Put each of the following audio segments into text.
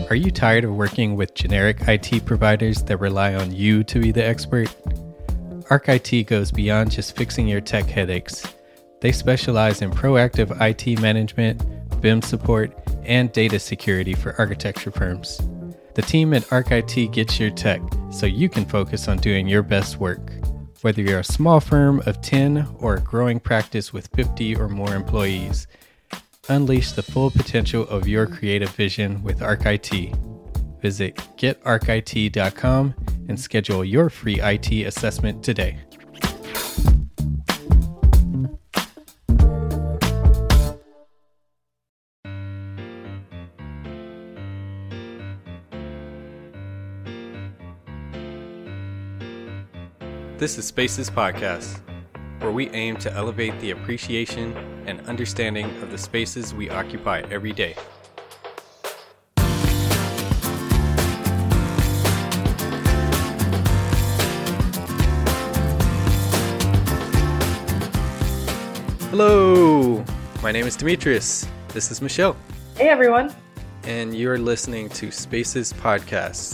Are you tired of working with generic IT providers that rely on you to be the expert? Arc IT goes beyond just fixing your tech headaches. They specialize in proactive IT management, BIM support, and data security for architecture firms. The team at Arc IT gets your tech so you can focus on doing your best work. Whether you're a small firm of 10 or a growing practice with 50 or more employees, unleash the full potential of your creative vision with Arc IT. Visit getarchit.com and schedule your free IT assessment today. This is Spaces Podcast, where we aim to elevate the appreciation and understanding of the spaces we occupy every day. Hello, my name is Demetrius. This is Michelle. Hey everyone. And you're listening to Spaces Podcast.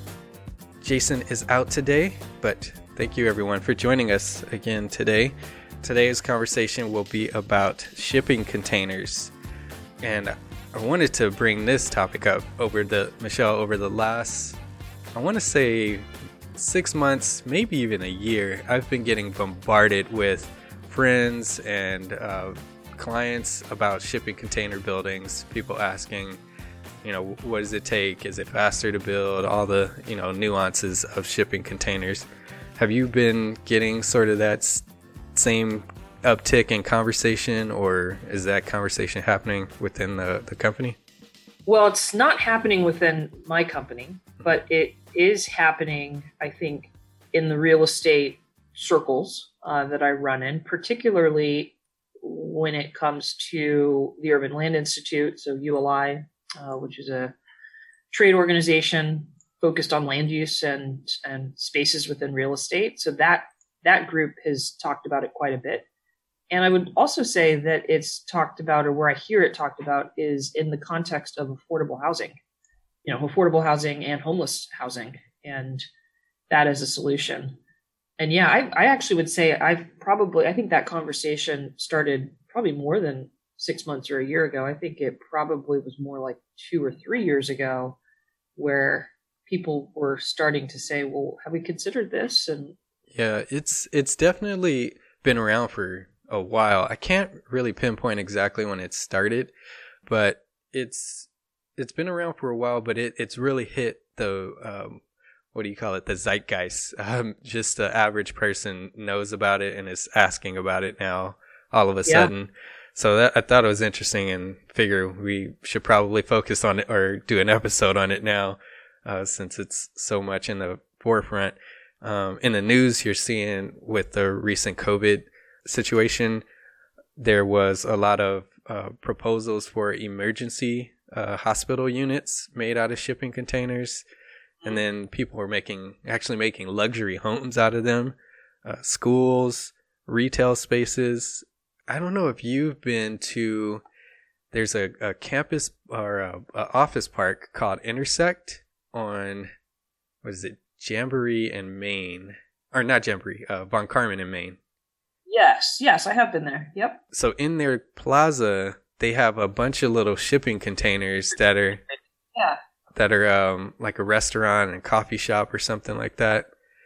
Jason is out today, but thank you everyone for joining us again today. Today's conversation will be about shipping containers. And I wanted to bring this topic up over the last, I want to say 6 months, maybe even a year. I've been getting bombarded with friends and clients about shipping container buildings. People asking, what does it take? Is it faster to build? All the, nuances of shipping containers. Have you been getting sort of that same uptick in conversation, or is that conversation happening within the company? Well, it's not happening within my company, but it is happening, I think, in the real estate circles that I run in, particularly when it comes to the Urban Land Institute, so ULI, which is a trade organization focused on land use and spaces within real estate. So that group has talked about it quite a bit. And I would also say that it's talked about, or where I hear it talked about, is in the context of affordable housing, affordable housing and homeless housing, and that is a solution. And yeah, I actually would say I think that conversation started probably more than 6 months or a year ago. I think it probably was more like 2 or 3 years ago, where people were starting to say, well, have we considered this? And yeah, it's definitely been around for a while. I can't really pinpoint exactly when it started, but it's been around for a while, but it's really hit the the zeitgeist. Just the average person knows about it and is asking about it now all of a sudden. So I thought it was interesting, and figure we should probably focus on it or do an episode on it now, since it's so much in the forefront. In the news, you're seeing with the recent COVID situation, there was a lot of proposals for emergency hospital units made out of shipping containers. And then people were actually making luxury homes out of them, schools, retail spaces. I don't know if you've been to, there's a campus or a office park called Intersect on, Jamboree and Maine, or not Jamboree, Von Carmen in Maine. Yes, I have been there. Yep. So in their plaza, they have a bunch of little shipping containers that are like a restaurant and coffee shop or something like that.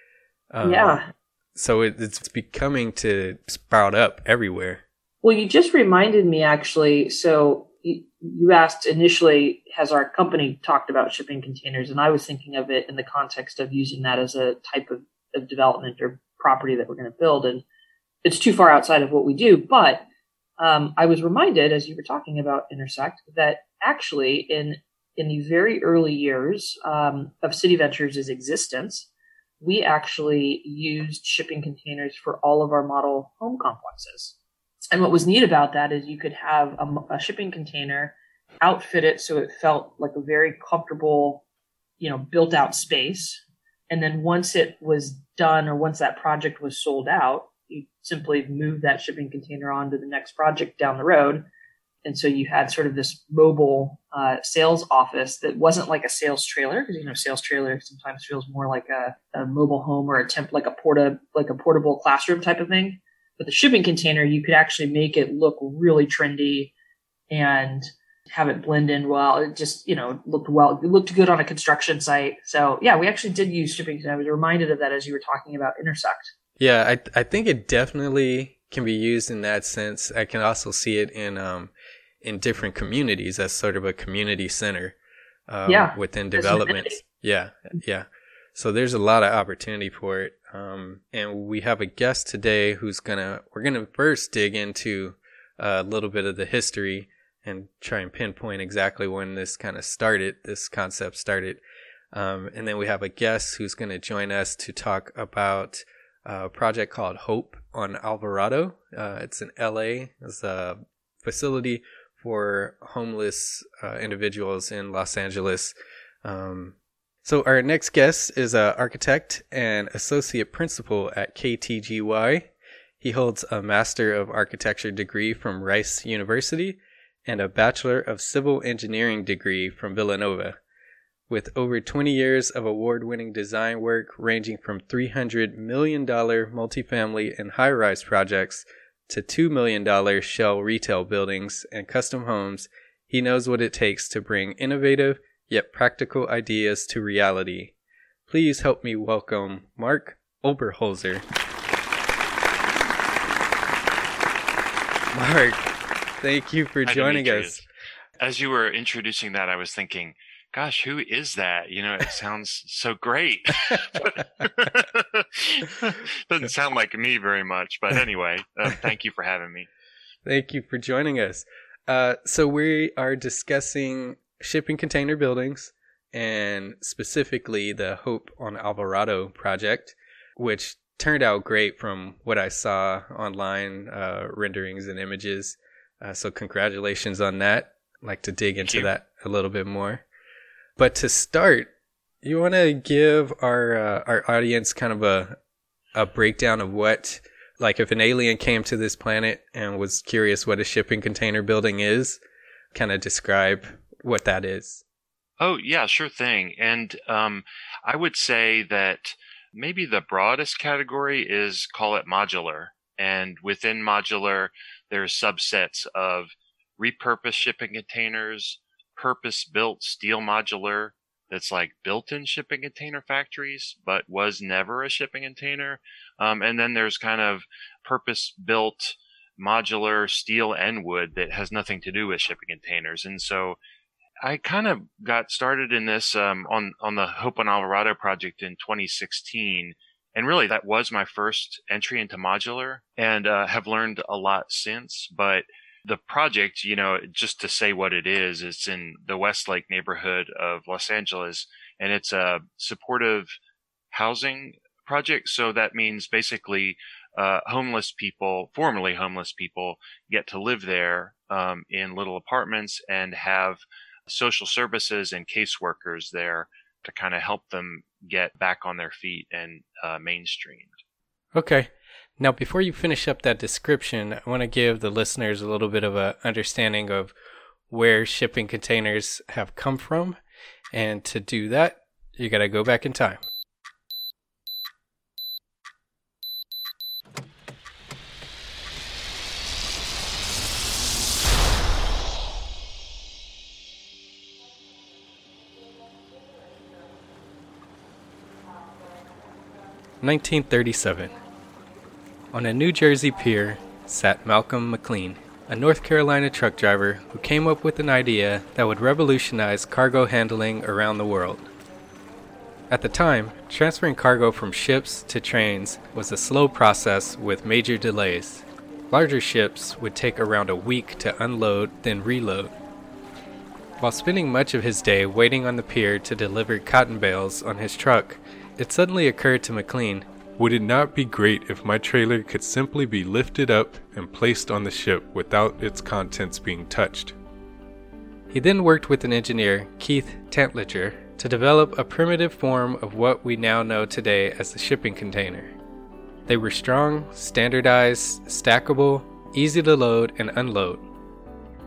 So it's becoming to sprout up everywhere. Well, you just reminded me, actually. So you asked initially, has our company talked about shipping containers? And I was thinking of it in the context of using that as a type of development or property that we're going to build. And it's too far outside of what we do. But I was reminded, as you were talking about Intersect, that actually in the very early years of City Ventures' existence, we actually used shipping containers for all of our model home complexes. And what was neat about that is you could have a shipping container, outfit it so it felt like a very comfortable, built out space. And then once it was done, or once that project was sold out, you simply move that shipping container on to the next project down the road. And so you had sort of this mobile sales office that wasn't like a sales trailer, because sales trailer sometimes feels more like a mobile home or like a portable classroom type of thing. But the shipping container, you could actually make it look really trendy and have it blend in well. It just looked well. It looked good on a construction site. So yeah, we actually did use shipping. I was reminded of that as you were talking about Intersect. Yeah, I think it definitely can be used in that sense. I can also see it in different communities as sort of a community center within development. Yeah. So there's a lot of opportunity for it. And we have a guest today we're gonna first dig into a little bit of the history and try and pinpoint exactly when this concept started. And then we have a guest who's going to join us to talk about a project called Hope on Alvarado. It's in LA. It's a facility for homeless individuals in Los Angeles. So our next guest is an architect and associate principal at KTGY. He holds a Master of Architecture degree from Rice University and a Bachelor of Civil Engineering degree from Villanova, with over 20 years of award-winning design work ranging from $300 million multifamily and high-rise projects to $2 million shell retail buildings and custom homes. He knows what it takes to bring innovative yet practical ideas to reality. Please help me welcome Mark Oberholzer. Mark, thank you for joining us. As you were introducing that, I was thinking, gosh, who is that? It sounds so great. Doesn't sound like me very much, but anyway, thank you for having me. Thank you for joining us. So we are discussing shipping container buildings and specifically the Hope on Alvarado project, which turned out great from what I saw online, renderings and images. So congratulations on that. I'd like to dig into that a little bit more. But to start, you want to give our audience kind of a breakdown of what, like if an alien came to this planet and was curious what a shipping container building is, kind of describe what that is. Oh, yeah, sure thing. And I would say that maybe the broadest category is call it modular. And within modular, there's subsets of repurposed shipping containers, purpose-built steel modular that's like built-in shipping container factories, but was never a shipping container. And then there's kind of purpose-built modular steel and wood that has nothing to do with shipping containers. And so I kind of got started in this on the Hope on Alvarado project in 2016. And really, that was my first entry into modular, and have learned a lot since. But the project, just to say what it is, it's in the Westlake neighborhood of Los Angeles, and it's a supportive housing project. So that means basically homeless people, formerly homeless people, get to live there in little apartments and have social services and caseworkers there to kind of help them get back on their feet and mainstreamed. Okay. Now, before you finish up that description, I want to give the listeners a little bit of an understanding of where shipping containers have come from. And to do that, you got to go back in time. (1937). On a New Jersey pier sat Malcolm McLean, a North Carolina truck driver who came up with an idea that would revolutionize cargo handling around the world. At the time, transferring cargo from ships to trains was a slow process with major delays. Larger ships would take around a week to unload, then reload. While spending much of his day waiting on the pier to deliver cotton bales on his truck, it suddenly occurred to McLean, would it not be great if my trailer could simply be lifted up and placed on the ship without its contents being touched? He then worked with an engineer, Keith Tantlicher, to develop a primitive form of what we now know today as the shipping container. They were strong, standardized, stackable, easy to load and unload.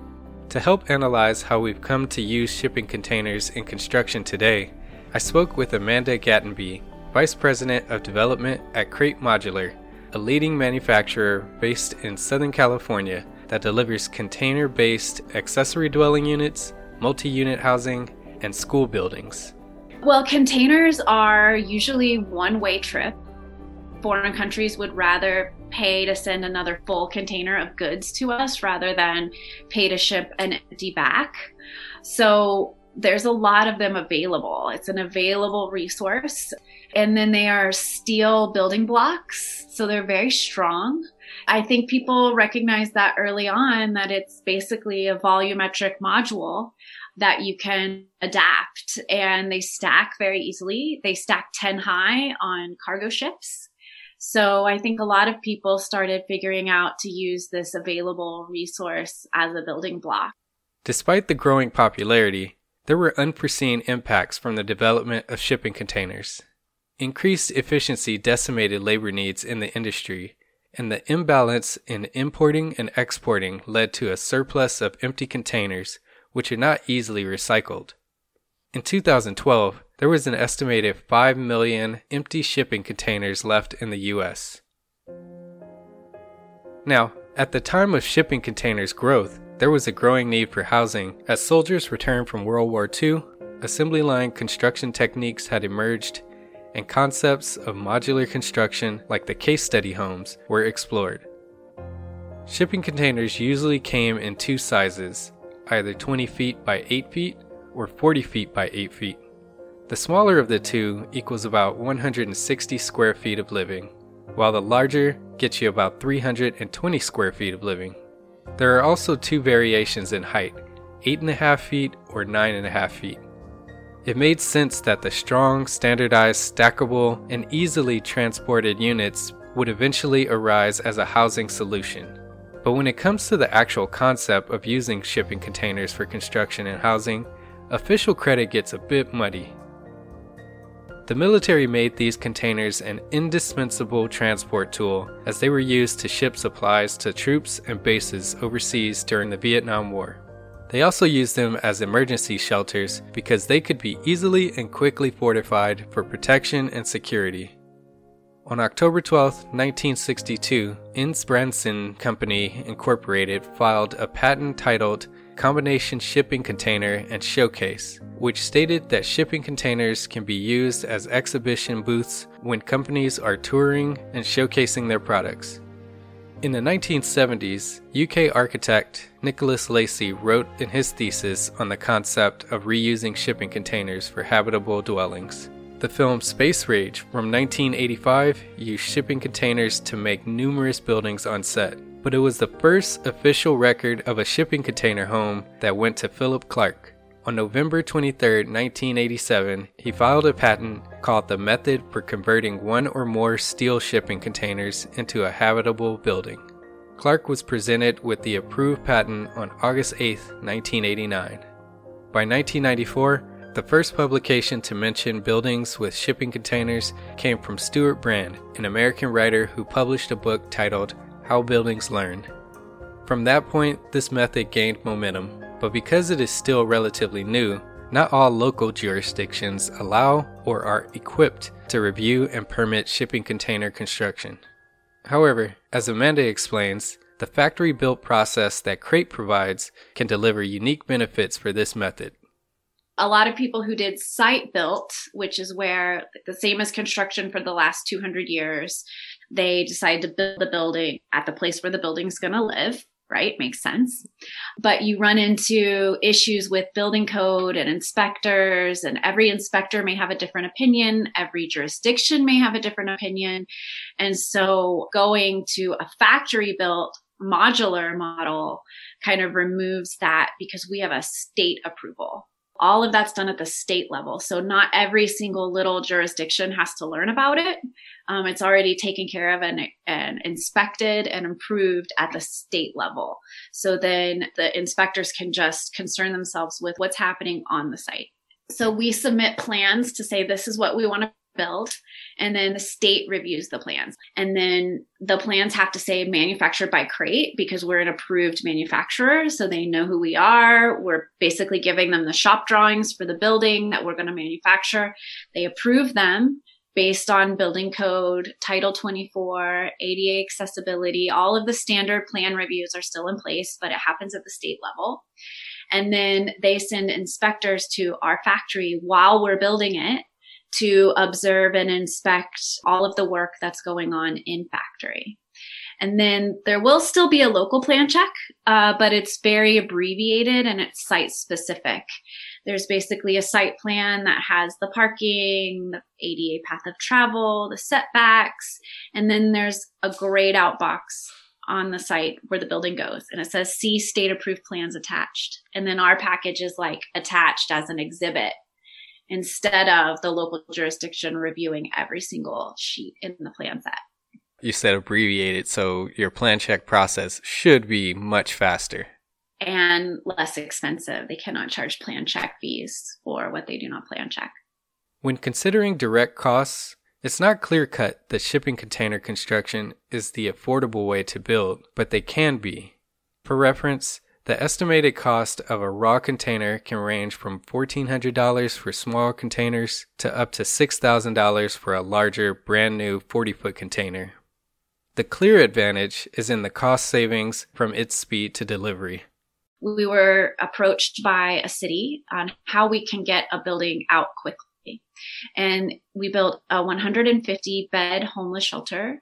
To help analyze how we've come to use shipping containers in construction today, I spoke with Amanda Gattenby, Vice President of Development at Crate Modular, a leading manufacturer based in Southern California that delivers container-based accessory dwelling units, multi-unit housing, and school buildings. Well, containers are usually one-way trip. Foreign countries would rather pay to send another full container of goods to us rather than pay to ship an empty back. So there's a lot of them available. It's an available resource. And then they are steel building blocks, so they're very strong. I think people recognize that early on, that it's basically a volumetric module that you can adapt, and they stack very easily. They stack 10 high on cargo ships. So I think a lot of people started figuring out to use this available resource as a building block. Despite the growing popularity, there were unforeseen impacts from the development of shipping containers. Increased efficiency decimated labor needs in the industry, and the imbalance in importing and exporting led to a surplus of empty containers, which are not easily recycled. In 2012, there was an estimated 5 million empty shipping containers left in the U.S. Now, at the time of shipping containers' growth, there was a growing need for housing. As soldiers returned from World War II, assembly line construction techniques had emerged, and concepts of modular construction like the case study homes were explored. Shipping containers usually came in two sizes, either 20 feet by 8 feet or 40 feet by 8 feet. The smaller of the two equals about 160 square feet of living, while the larger gets you about 320 square feet of living. There are also two variations in height, 8.5 feet or 9.5 feet. It made sense that the strong, standardized, stackable, and easily transported units would eventually arise as a housing solution. But when it comes to the actual concept of using shipping containers for construction and housing, official credit gets a bit muddy. The military made these containers an indispensable transport tool, as they were used to ship supplies to troops and bases overseas during the Vietnam War. They also used them as emergency shelters because they could be easily and quickly fortified for protection and security. On October 12, 1962, Innsbrucken Company Incorporated filed a patent titled Combination Shipping Container and Showcase, which stated that shipping containers can be used as exhibition booths when companies are touring and showcasing their products. In the 1970s, UK architect Nicholas Lacey wrote in his thesis on the concept of reusing shipping containers for habitable dwellings. The film Space Rage from 1985 used shipping containers to make numerous buildings on set, but it was the first official record of a shipping container home that went to Philip Clark. On November 23, 1987, he filed a patent called the Method for Converting One or More Steel Shipping Containers into a Habitable Building. Clark was presented with the approved patent on August 8, 1989. By 1994, the first publication to mention buildings with shipping containers came from Stuart Brand, an American writer who published a book titled How Buildings Learn. From that point, this method gained momentum, but because it is still relatively new, not all local jurisdictions allow or are equipped to review and permit shipping container construction. However, as Amanda explains, the factory-built process that Crate provides can deliver unique benefits for this method. A lot of people who did site-built, which is where the same as construction for the last 200 years, they decide to build a building at the place where the building's going to live, right? Makes sense. But you run into issues with building code and inspectors, and every inspector may have a different opinion. Every jurisdiction may have a different opinion. And so going to a factory-built modular model kind of removes that because we have a state approval. All of that's done at the state level. So not every single little jurisdiction has to learn about it. It's already taken care of and inspected and approved at the state level. So then the inspectors can just concern themselves with what's happening on the site. So we submit plans to say, this is what we want to build. And then the state reviews the plans. And then the plans have to say manufactured by Crate because we're an approved manufacturer. So they know who we are. We're basically giving them the shop drawings for the building that we're going to manufacture. They approve them based on building code, Title 24, ADA accessibility. All of the standard plan reviews are still in place, but it happens at the state level. And then they send inspectors to our factory while we're building it to observe and inspect all of the work that's going on in factory. And then there will still be a local plan check, but it's very abbreviated and it's site specific. There's basically a site plan that has the parking, the ADA path of travel, the setbacks, and then there's a grayed out box on the site where the building goes. And it says, see state approved plans attached. And then our package is like attached as an exhibit instead of the local jurisdiction reviewing every single sheet in the plan set. You said abbreviated, so your plan check process should be much faster. And less expensive. They cannot charge plan check fees for what they do not plan check. When considering direct costs, it's not clear-cut that shipping container construction is the affordable way to build, but they can be. For reference, the estimated cost of a raw container can range from $1,400 for small containers to up to $6,000 for a larger, brand new 40-foot container. The clear advantage is in the cost savings from its speed to delivery. We were approached by a city on how we can get a building out quickly. And we built a 150-bed homeless shelter,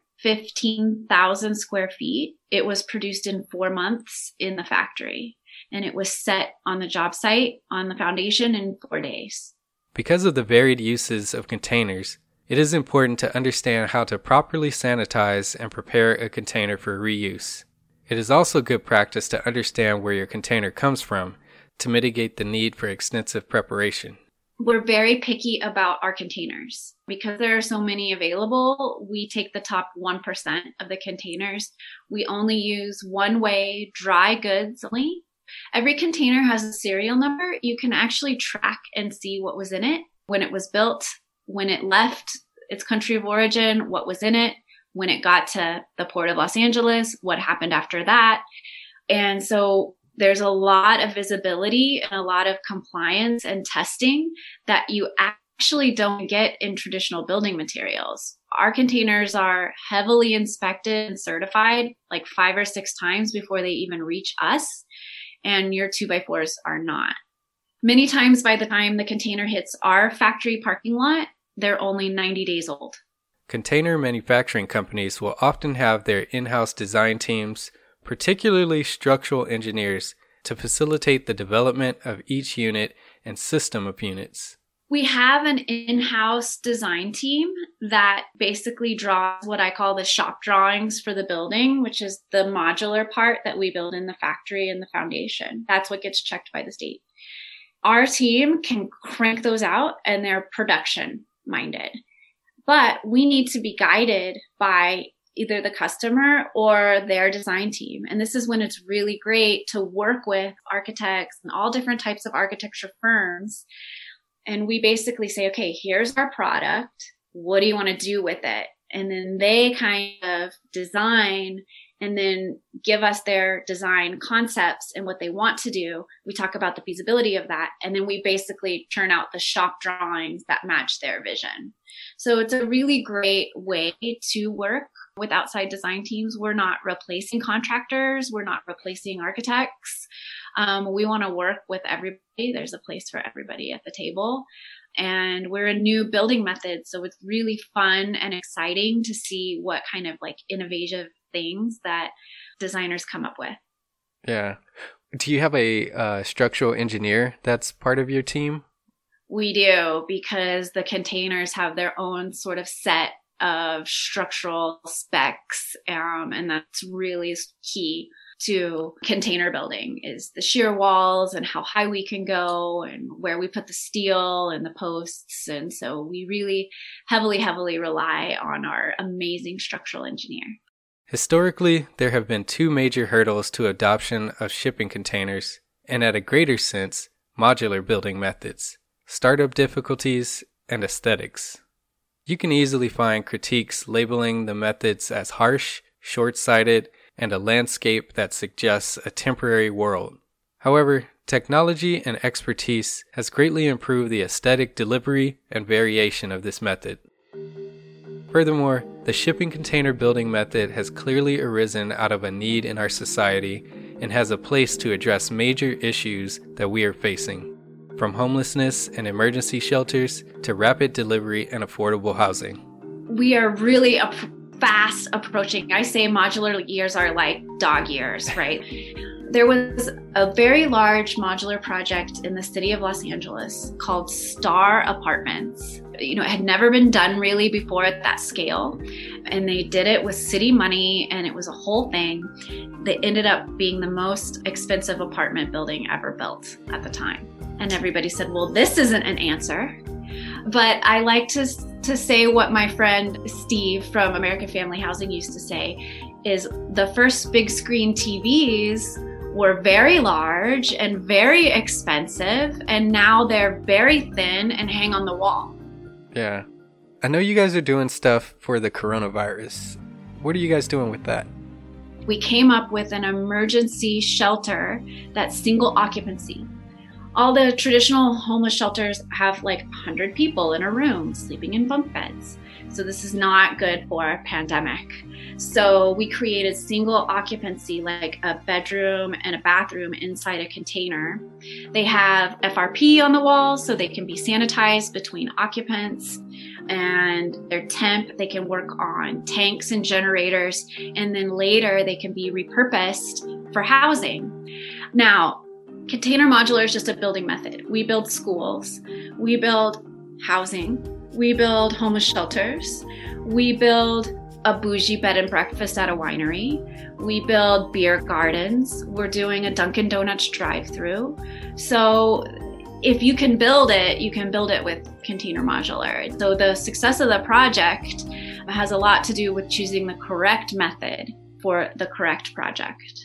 15,000 square feet. It was produced in 4 months in the factory. And it was set on the job site, on the foundation in 4 days. Because of the varied uses of containers, it is important to understand how to properly sanitize and prepare a container for reuse. It is also good practice to understand where your container comes from to mitigate the need for extensive preparation. We're very picky about our containers. Because there are so many available, we take the top 1% of the containers. We only use one-way dry goods only. Every container has a serial number. You can actually track and see what was in it, when it was built, when it left its country of origin, what was in it, when it got to the Port of Los Angeles, what happened after that. And so there's a lot of visibility and a lot of compliance and testing that you actually don't get in traditional building materials. Our containers are heavily inspected and certified like 5 or 6 times before they even reach us. And your 2x4s are not. Many times by the time the container hits our factory parking lot, they're only 90 days old. Container manufacturing companies will often have their in-house design teams, particularly structural engineers, to facilitate the development of each unit and system of units. We have an in-house design team that basically draws what I call the shop drawings for the building, which is the modular part that we build in the factory and the foundation. That's what gets checked by the state. Our team can crank those out and they're production minded. But we need to be guided by either the customer or their design team. And this is when it's really great to work with architects and all different types of architecture firms. And we basically say, okay, here's our product. What do you want to do with it? And then they kind of design and then give us their design concepts and what they want to do. We talk about the feasibility of that. And then we basically churn out the shop drawings that match their vision. So it's a really great way to work with outside design teams. We're not replacing contractors. We're not replacing architects. We want to work with everybody. There's a place for everybody at the table. And we're a new building method. So it's really fun and exciting to see what kind of like innovative things that designers come up with. Yeah. Do you have a structural engineer that's part of your team? We do, because the containers have their own sort of set of structural specs. And that's really key to container building is the shear walls and how high we can go and where we put the steel and the posts. And so we really heavily rely on our amazing structural engineer. Historically, there have been 2 major hurdles to adoption of shipping containers, and at a greater sense, modular building methods: startup difficulties and aesthetics. You can easily find critiques labeling the methods as harsh, short-sighted, and a landscape that suggests a temporary world. However, technology and expertise has greatly improved the aesthetic delivery and variation of this method. Furthermore, the shipping container building method has clearly arisen out of a need in our society and has a place to address major issues that we are facing, from homelessness and emergency shelters to rapid delivery and affordable housing. We are really fast approaching. I say modular years are like dog years, right? There was a very large modular project in the city of Los Angeles called Star Apartments. It had never been done really before at that scale. And they did it with city money, and it was a whole thing. They ended up being the most expensive apartment building ever built at the time. And everybody said, well, this isn't an answer. But I like to say what my friend Steve from American Family Housing used to say is the first big screen TVs were very large and very expensive, and now they're very thin and hang on the wall. Yeah. I know you guys are doing stuff for the coronavirus. What are you guys doing with that? We came up with an emergency shelter that's single occupancy. All the traditional homeless shelters have like 100 people in a room sleeping in bunk beds. So this is not good for a pandemic. So we created single occupancy, like a bedroom and a bathroom inside a container. They have FRP on the walls so they can be sanitized between occupants, and they're temp. They can work on tanks and generators, and then later they can be repurposed for housing. Now, container modular is just a building method. We build schools, we build housing, we build homeless shelters, we build a bougie bed and breakfast at a winery, we build beer gardens, we're doing a Dunkin' Donuts drive-through. So if you can build it, you can build it with container modular. So the success of the project has a lot to do with choosing the correct method for the correct project.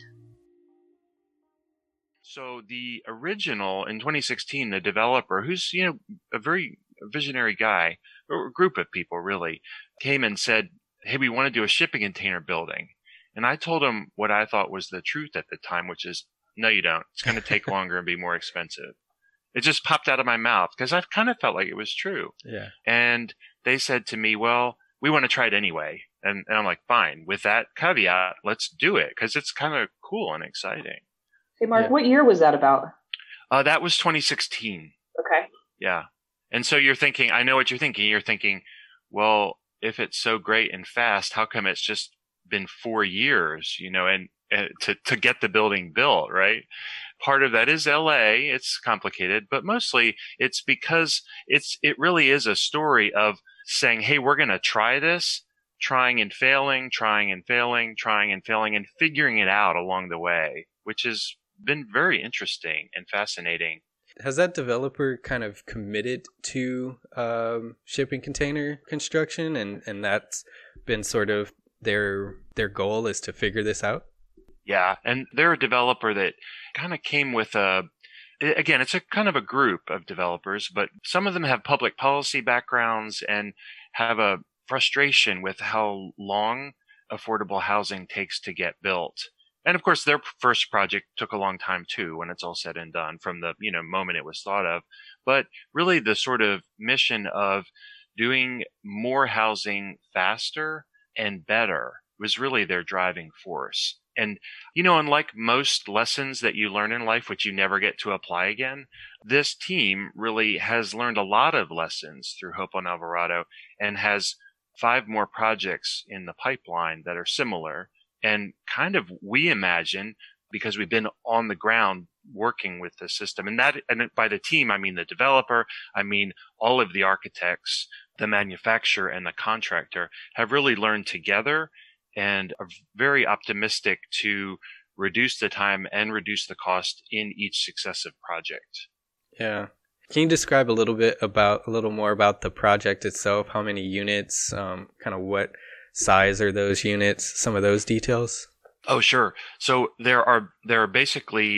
So the original, in 2016, the developer, who's, a very visionary guy, or a group of people really, came and said, hey, we want to do a shipping container building. And I told him what I thought was the truth at the time, which is, no, you don't. It's going to take longer and be more expensive. It just popped out of my mouth because I've kind of felt like it was true. Yeah. And they said to me, well, we want to try it anyway. And I'm like, fine. With that caveat, let's do it because it's kind of cool and exciting. Hey, Mark, What year was that about? That was 2016. Okay. Yeah. And so you're thinking, I know what you're thinking. You're thinking, well, if it's so great and fast, how come it's just been 4 years, and to get the building built, right? Part of that is LA. It's complicated, but mostly it's because it really is a story of saying, hey, we're going to try this, trying and failing, trying and failing, trying and failing, and figuring it out along the way, which has been very interesting and fascinating. Has that developer kind of committed to shipping container construction, and that's been sort of their goal is to figure this out? Yeah, and they're a developer that kind of came with again, it's a kind of a group of developers, but some of them have public policy backgrounds and have a frustration with how long affordable housing takes to get built. And of course, their first project took a long time too, when it's all said and done from the, moment it was thought of. But really the sort of mission of doing more housing faster and better was really their driving force. And, unlike most lessons that you learn in life, which you never get to apply again, this team really has learned a lot of lessons through Hope on Alvarado and has 5 more projects in the pipeline that are similar. And kind of, we imagine, because we've been on the ground working with the system, and by the team, I mean the developer, I mean all of the architects, the manufacturer, and the contractor have really learned together and are very optimistic to reduce the time and reduce the cost in each successive project. Yeah. Can you describe a little more about the project itself? How many units, kind of what size are those units, some of those details? Oh, sure. So there are basically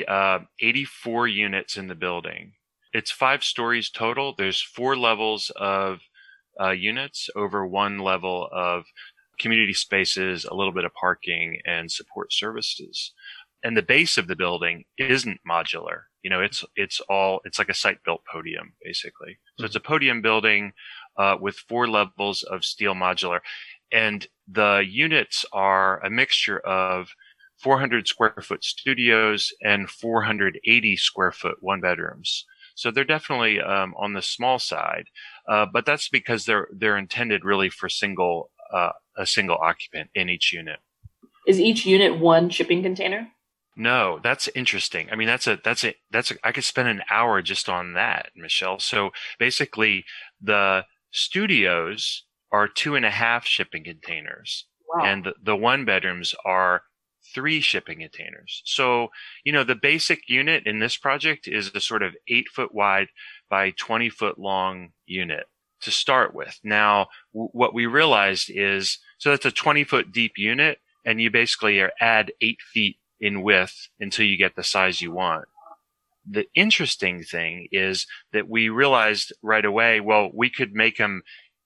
84 units in the building. It's 5 stories total. There's 4 levels of units over one level of community spaces, a little bit of parking, and support services. And the base of the building isn't modular. It's like a site-built podium, basically. So it's a podium building with 4 levels of steel modular. And the units are a mixture of 400 square foot studios and 480 square foot one bedrooms. So they're definitely on the small side, but that's because they're intended really for a single occupant in each unit. Is each unit one shipping container? No, that's interesting. I mean, I could spend an hour just on that, Michelle. So basically, the studios are 2.5 shipping containers, Wow. and the one bedrooms are 3 shipping containers. So, the basic unit in this project is the sort of 8-foot wide by 20-foot long unit to start with. Now, what we realized is, so that's a 20-foot deep unit, and you basically add 8 feet in width until you get the size you want. The interesting thing is that we realized right away, well, we could make them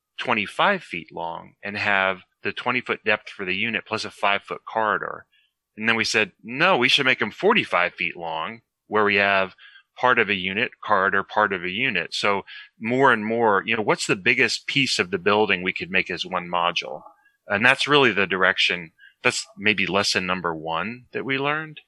25 feet long and have the 20-foot depth for the unit plus a 5-foot corridor. And then we said, no, we should make them 45 feet long, where we have part of a unit, corridor, part of a unit. So more and more, what's the biggest piece of the building we could make as one module? And that's really the direction. That's maybe lesson number 1 that we learned.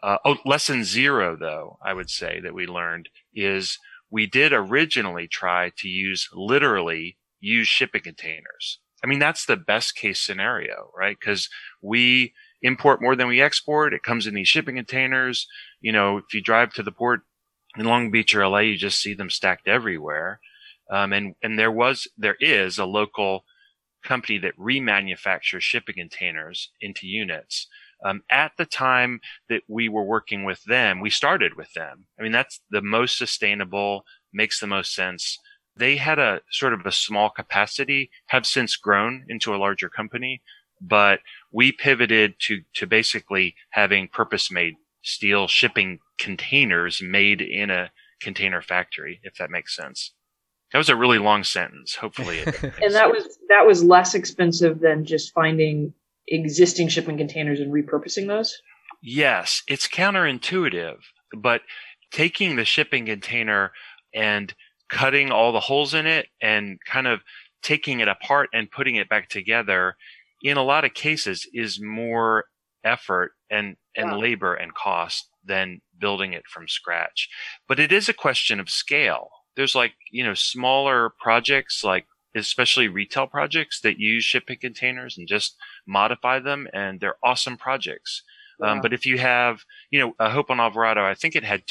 Lesson 0, though, I would say that we learned is we did originally try to literally use shipping containers. I mean, that's the best case scenario, right? Because we import more than we export. It comes in these shipping containers. If you drive to the port in Long Beach or LA, you just see them stacked everywhere. And there is a local company that remanufactures shipping containers into units. At the time that we were working with them, we started with them. I mean, that's the most sustainable, makes the most sense. They had a sort of a small capacity, have since grown into a larger company, but we pivoted to basically having purpose-made steel shipping containers made in a container factory, if that makes sense. That was a really long sentence. Hopefully it makes And that was less expensive than just finding existing shipping containers and repurposing those? Yes, it's counterintuitive, but taking the shipping container and cutting all the holes in it and kind of taking it apart and putting it back together in a lot of cases is more effort and labor and cost than building it from scratch. But it is a question of scale. There's smaller projects, like especially retail projects that use shipping containers and just modify them, and they're awesome projects. Wow. But if you have, Hope on Alvarado, I think it had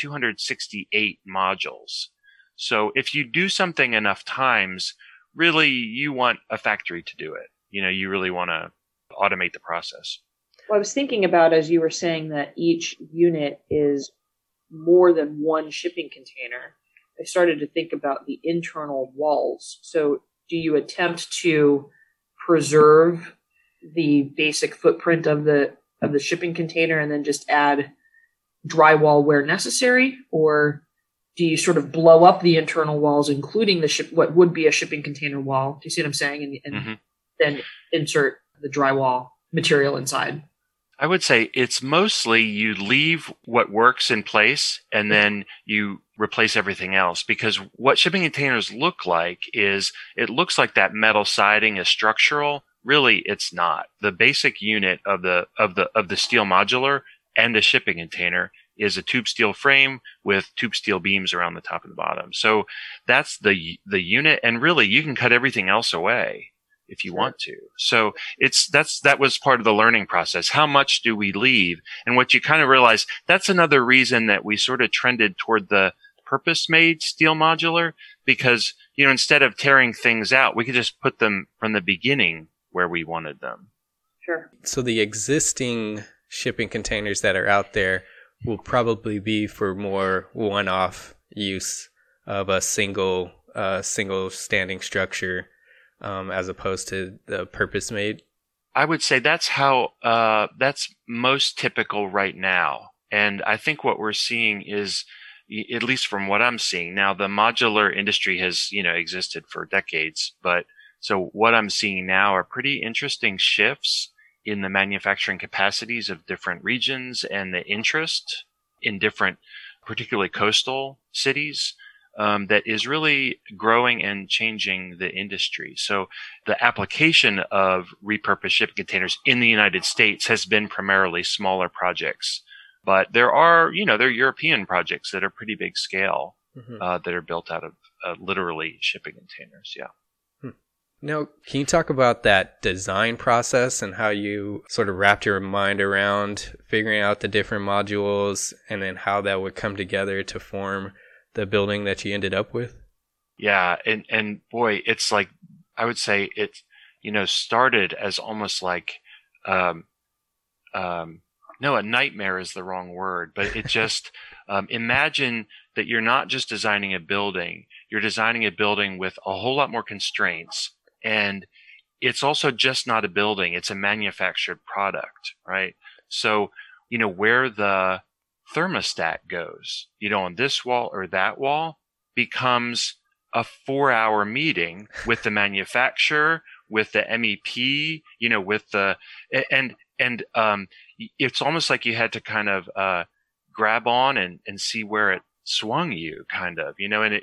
268 modules. So if you do something enough times, really you want a factory to do it. You really want to automate the process. Well, I was thinking about, as you were saying, that each unit is more than one shipping container. I started to think about the internal walls. So do you attempt to preserve the basic footprint of the shipping container and then just add drywall where necessary? Or do you sort of blow up the internal walls, including what would be a shipping container wall? Do you see what I'm saying? And then insert the drywall material inside. I would say it's mostly you leave what works in place and then you replace everything else, because what shipping containers look like is it looks like that metal siding is structural. Really, it's not. The basic unit of the steel modular and a shipping container is a tube steel frame with tube steel beams around the top and the bottom. So that's the unit, and really you can cut everything else away if you want to. So that was part of the learning process. How much do we leave? And what you kind of realize, that's another reason that we sort of trended toward the purpose-made steel modular, because, instead of tearing things out, we could just put them from the beginning where we wanted them. Sure. So the existing shipping containers that are out there will probably be for more one-off use of a single standing structure, as opposed to the purpose-made? I would say that's that's most typical right now. And I think what we're seeing is, at least from what I'm seeing now, the modular industry has, existed for decades, but So what I'm seeing now are pretty interesting shifts in the manufacturing capacities of different regions and the interest in different, particularly coastal cities, that is really growing and changing the industry. So the application of repurposed shipping containers in the United States has been primarily smaller projects. But there are European projects that are pretty big scale, that are built out of literally shipping containers. Yeah. Now, can you talk about that design process and how you sort of wrapped your mind around figuring out the different modules and then how that would come together to form the building that you ended up with? Yeah. And boy, it's like, I would say it, started as almost like, no, a nightmare is the wrong word, but it just, imagine that you're not just designing a building, you're designing a building with a whole lot more constraints. And it's also just not a building, it's a manufactured product, right? So, where the thermostat goes, on this wall or that wall becomes a 4-hour meeting with the manufacturer, with the MEP, with the, and it's almost like you had to kind of, grab on and see where it swung you kind of, and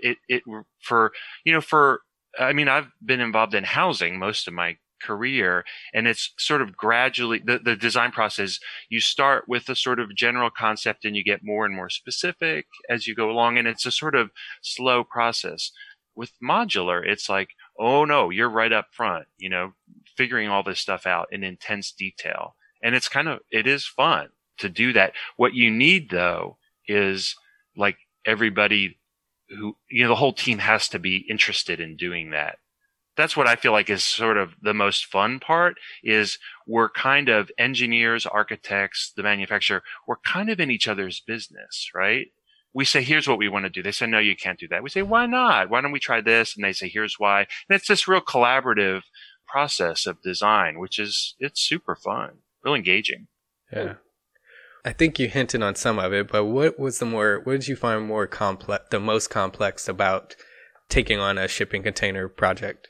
I've been involved in housing most of my career, and it's sort of gradually the design process. You start with a sort of general concept and you get more and more specific as you go along. And it's a sort of slow process. With modular, it's like, oh no, you're right up front, figuring all this stuff out in intense detail. And it is fun to do that. What you need though is like everybody who, the whole team has to be interested in doing that. That's what I feel like is sort of the most fun part, is we're kind of engineers, architects, the manufacturer, we're kind of in each other's business, right? We say, here's what we want to do. They say, no, you can't do that. We say, why not? Why don't we try this? And they say, here's why. And it's this real collaborative process of design, it's super fun, real engaging. Yeah. I think you hinted on some of it, but what did you find the most complex about taking on a shipping container project?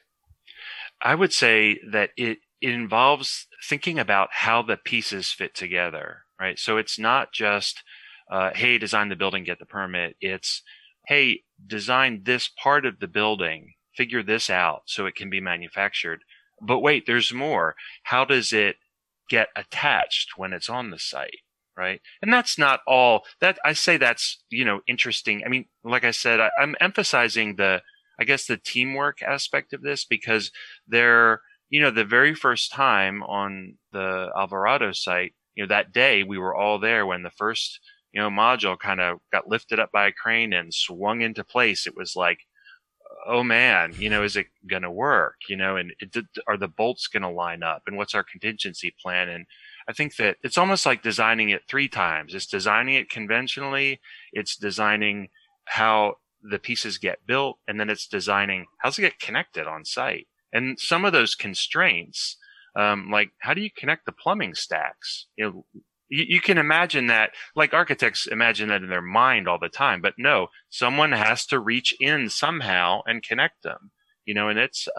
I would say that it involves thinking about how the pieces fit together, right? So it's not just, hey, design the building, get the permit. It's, hey, design this part of the building, figure this out so it can be manufactured. But wait, there's more. How does it get attached when it's on the site? Right. And that's not all that I say that's, interesting. I mean, like I said, I'm emphasizing the teamwork aspect of this because the very first time on the Alvarado site, that day we were all there when the first, module kind of got lifted up by a crane and swung into place. It was like, oh man, is it going to work? And are the bolts going to line up? And what's our contingency plan? And I think that it's almost like designing it 3 times. It's designing it conventionally. It's designing how the pieces get built. And then it's designing how's it get connected on site. And some of those constraints, like how do you connect the plumbing stacks? You can imagine that, like architects imagine that in their mind all the time, but no, someone has to reach in somehow and connect them, and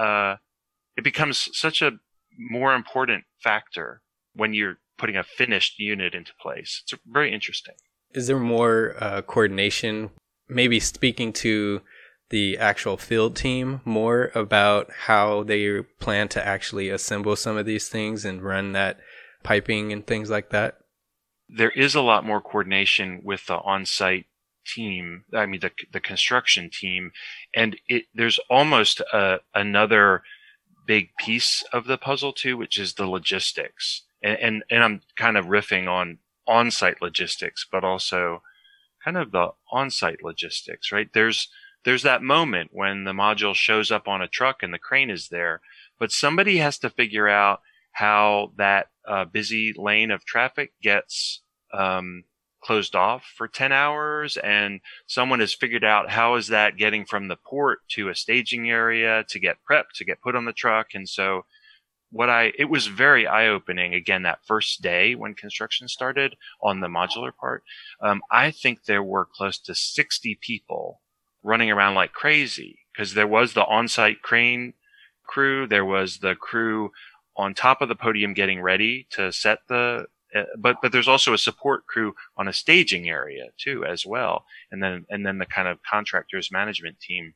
it becomes such a more important factor when you're putting a finished unit into place. It's very interesting. Is there more coordination, maybe speaking to the actual field team more about how they plan to actually assemble some of these things and run that piping and things like that? There is a lot more coordination with the on-site team, the construction team, and there's almost another big piece of the puzzle too, which is the logistics. And I'm kind of riffing on site logistics, but also kind of the on-site logistics, right? There's that moment when the module shows up on a truck and the crane is there, but somebody has to figure out how that busy lane of traffic gets closed off for 10 hours, and someone has figured out how is that getting from the port to a staging area to get prepped, to get put on the truck. And so it was very eye-opening, again, that first day when construction started on the modular part. I think there were close to 60 people running around like crazy because there was the on-site crane crew. There was the crew on top of the podium getting ready to set but there's also a support crew on a staging area too, as well. And then the kind of contractors management team.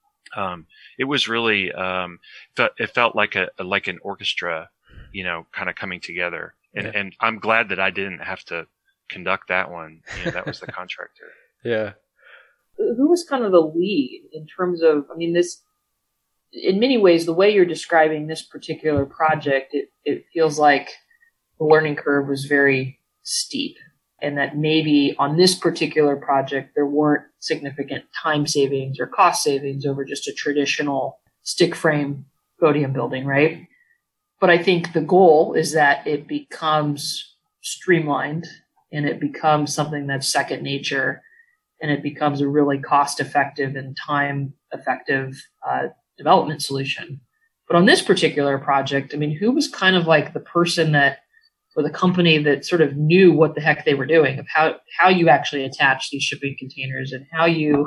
It was really, it felt like an orchestra, kind of coming together. And I'm glad that I didn't have to conduct that one. That was the contractor. Yeah. Who was kind of the lead in terms of, this, in many ways, the way you're describing this particular project, it feels like the learning curve was very steep, and that maybe on this particular project, there weren't significant time savings or cost savings over just a traditional stick frame podium building, right? But I think the goal is that it becomes streamlined and it becomes something that's second nature, and it becomes a really cost-effective and time-effective development solution. But on this particular project, who was kind of like the person or the company that sort of knew what the heck they were doing, of how you actually attach these shipping containers and how you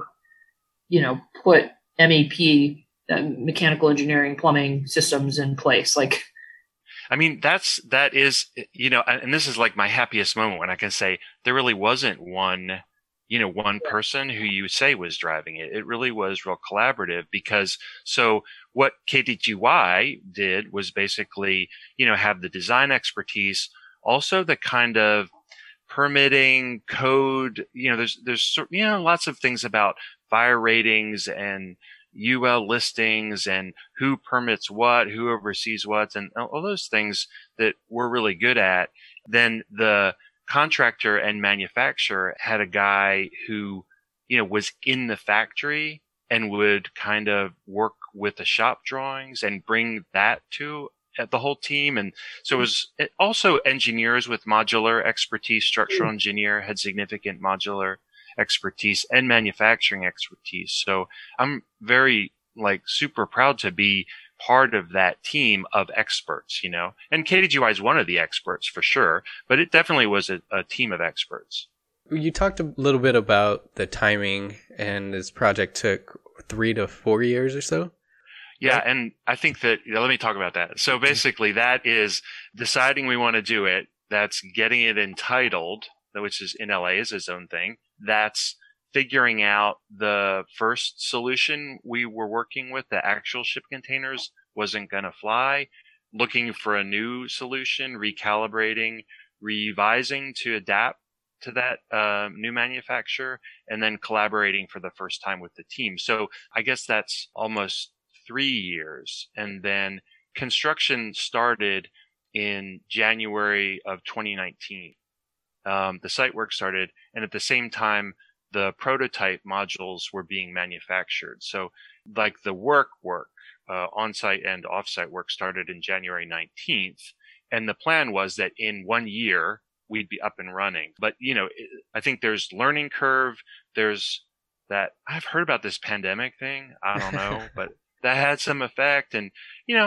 put MEP, mechanical engineering, plumbing systems in place? Like, that is, and this is like my happiest moment when I can say there really wasn't one person who you say was driving it. It really was real collaborative, because so what KDGY did was basically, have the design expertise, also the kind of permitting code, there's lots of things about fire ratings and UL listings and who permits what, who oversees what, and all those things that we're really good at. Then the contractor and manufacturer had a guy who, was in the factory and would kind of work with the shop drawings and bring that to the whole team. And so it also engineers with modular expertise. Structural engineer had significant modular expertise and manufacturing expertise. So I'm very super proud to be part of that team of experts, and KDGY is one of the experts for sure, but it definitely was a team of experts. You talked a little bit about the timing, and this project took 3 to 4 years or so. Yeah. Right? And I think that, let me talk about that. So basically that is deciding we want to do it. That's getting it entitled, which is in LA is its own thing. That's figuring out the first solution we were working with, the actual ship containers, wasn't going to fly. Looking for a new solution, recalibrating, revising to adapt to that new manufacturer, and then collaborating for the first time with the team. So I guess that's almost 3 years. And then construction started in January of 2019. The site work started, and at the same time, the prototype modules were being manufactured. So like the work, on-site and off-site work started in January 19th. And the plan was that in 1 year, we'd be up and running. But, I think there's learning curve. There's that I've heard about this pandemic thing. I don't know, but that had some effect. And,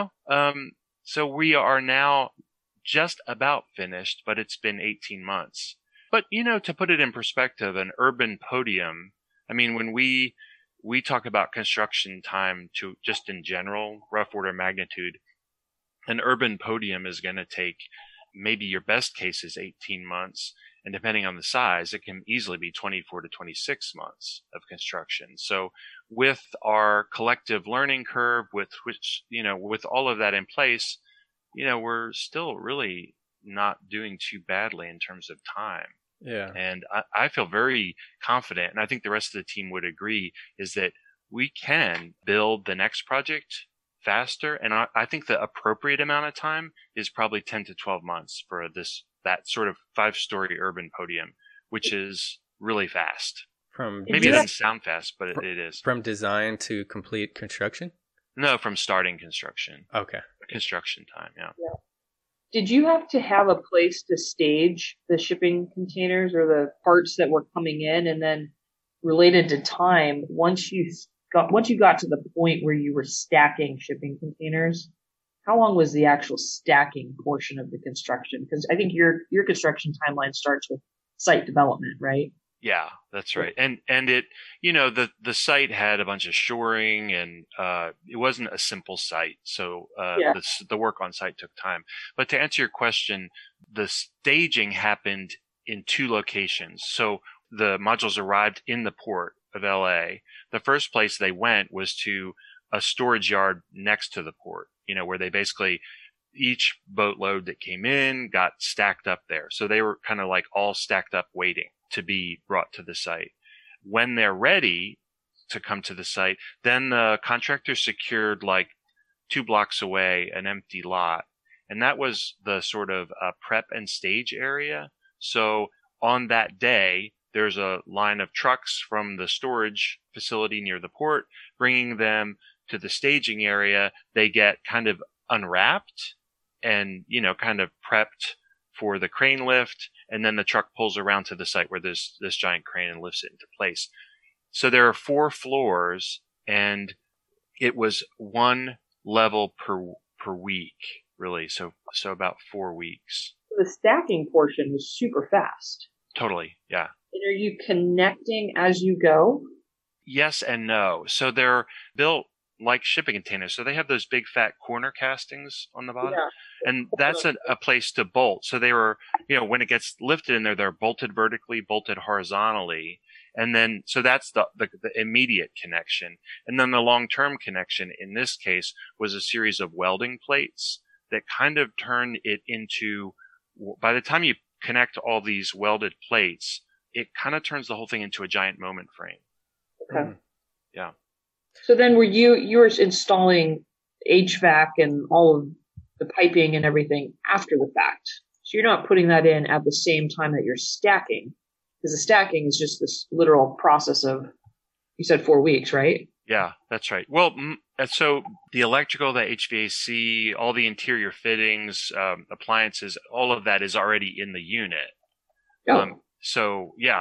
so we are now just about finished, but it's been 18 months. But, to put it in perspective, an urban podium, when we talk about construction time to just in general, rough order magnitude, an urban podium is going to take maybe your best case is 18 months. And depending on the size, it can easily be 24 to 26 months of construction. So with our collective learning curve, with all of that in place, we're still really not doing too badly in terms of time. Yeah. And I feel very confident, and I think the rest of the team would agree, is that we can build the next project faster. And I think the appropriate amount of time is probably 10 to 12 months for that sort of 5-story urban podium, which is really fast. Maybe it doesn't sound fast, but it is. From design to complete construction? No, from starting construction. Okay. Construction time, yeah. Did you have to have a place to stage the shipping containers or the parts that were coming in? And then related to time, once you got to the point where you were stacking shipping containers, how long was the actual stacking portion of the construction? Because I think your construction timeline starts with site development, right? Yeah, that's right. And it, the site had a bunch of shoring, and it wasn't a simple site. So Yeah. the work on site took time. But to answer your question, the staging happened in two locations. So the modules arrived in the port of LA. The first place they went was to a storage yard next to the port, where they basically each boatload that came in got stacked up there. So they were kind of like all stacked up waiting to be brought to the site. When they're ready to come to the site, then the contractor secured like 2 blocks away an empty lot. And that was the sort of prep and stage area. So on that day, there's a line of trucks from the storage facility near the port, bringing them to the staging area. They get kind of unwrapped and, kind of prepped for the crane lift, and then the truck pulls around to the site where there's this giant crane and lifts it into place. So there are 4 floors, and it was 1 level per week, really. So about 4 weeks. The stacking portion was super fast. Totally, yeah. And are you connecting as you go? Yes and no. So they're built like shipping containers. So they have those big fat corner castings on the bottom. Yeah. And that's a place to bolt. So they were, when it gets lifted in there, they're bolted vertically, bolted horizontally. And then, so that's the immediate connection. And then the long-term connection in this case was a series of welding plates that kind of turn it into, by the time you connect all these welded plates, it kind of turns the whole thing into a giant moment frame. Okay. Yeah. So then you were installing HVAC and all of the piping and everything after the fact. So you're not putting that in at the same time that you're stacking, because the stacking is just this literal process of, you said 4 weeks, right? Yeah, that's right. Well, so the electrical, the HVAC, all the interior fittings, appliances, all of that is already in the unit. Oh. So yeah,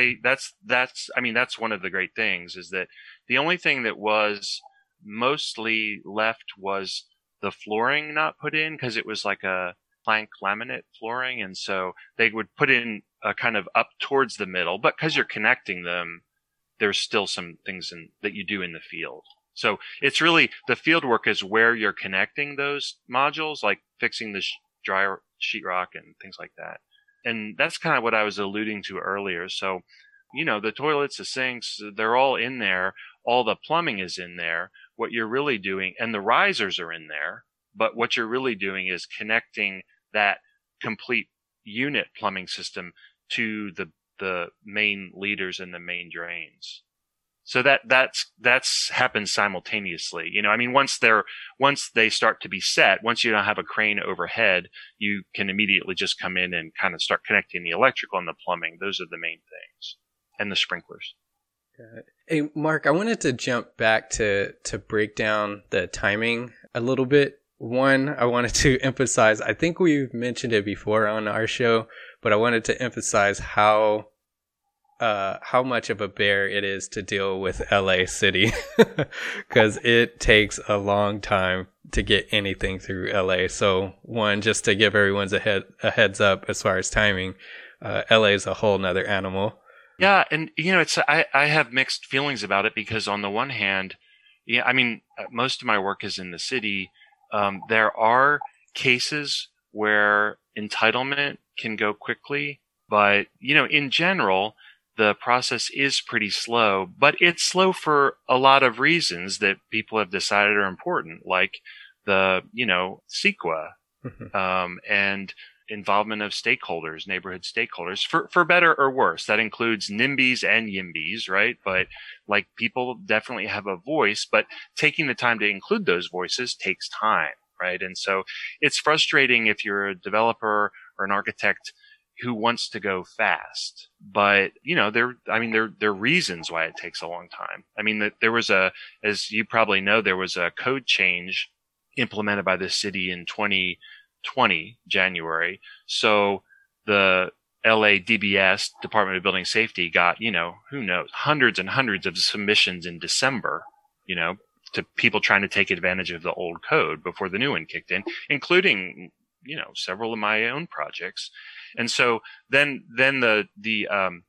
that's one of the great things, is that the only thing that was mostly left was the flooring not put in, because it was like a plank laminate flooring. And so they would put in a kind of up towards the middle, but because you're connecting them, there's still some things that you do in the field. So it's really, the field work is where you're connecting those modules, like fixing the dry sheetrock and things like that. And that's kind of what I was alluding to earlier. So, the toilets, the sinks, they're all in there. All the plumbing is in there. What you're really doing, and the risers are in there, but what you're really doing is connecting that complete unit plumbing system to the main leaders and the main drains. So that's happens simultaneously. Once they start to be set, once you don't have a crane overhead, you can immediately just come in and kind of start connecting the electrical and the plumbing. Those are the main things, and the sprinklers. Hey, Mark, I wanted to jump back to break down the timing a little bit. One, I wanted to emphasize, I think we've mentioned it before on our show, but I wanted to emphasize how much of a bear it is to deal with LA City, because it takes a long time to get anything through LA. So one, just to give everyone a heads up as far as timing, LA is a whole nother animal. Yeah. And, I have mixed feelings about it, because on the one hand, most of my work is in the city. There are cases where entitlement can go quickly, but, in general, the process is pretty slow, but it's slow for a lot of reasons that people have decided are important, like the, CEQA, and involvement of stakeholders, neighborhood stakeholders, for better or worse. That includes NIMBYs and YIMBYs, right? But like, people definitely have a voice, but taking the time to include those voices takes time, right? And so it's frustrating if you're a developer or an architect who wants to go fast, but there are reasons why it takes a long time. There was as you probably know, there was a code change implemented by the city in 2020, January. So the LA DBS, Department of Building Safety, got, who knows, hundreds and hundreds of submissions in December, to people trying to take advantage of the old code before the new one kicked in, including, several of my own projects. And so then the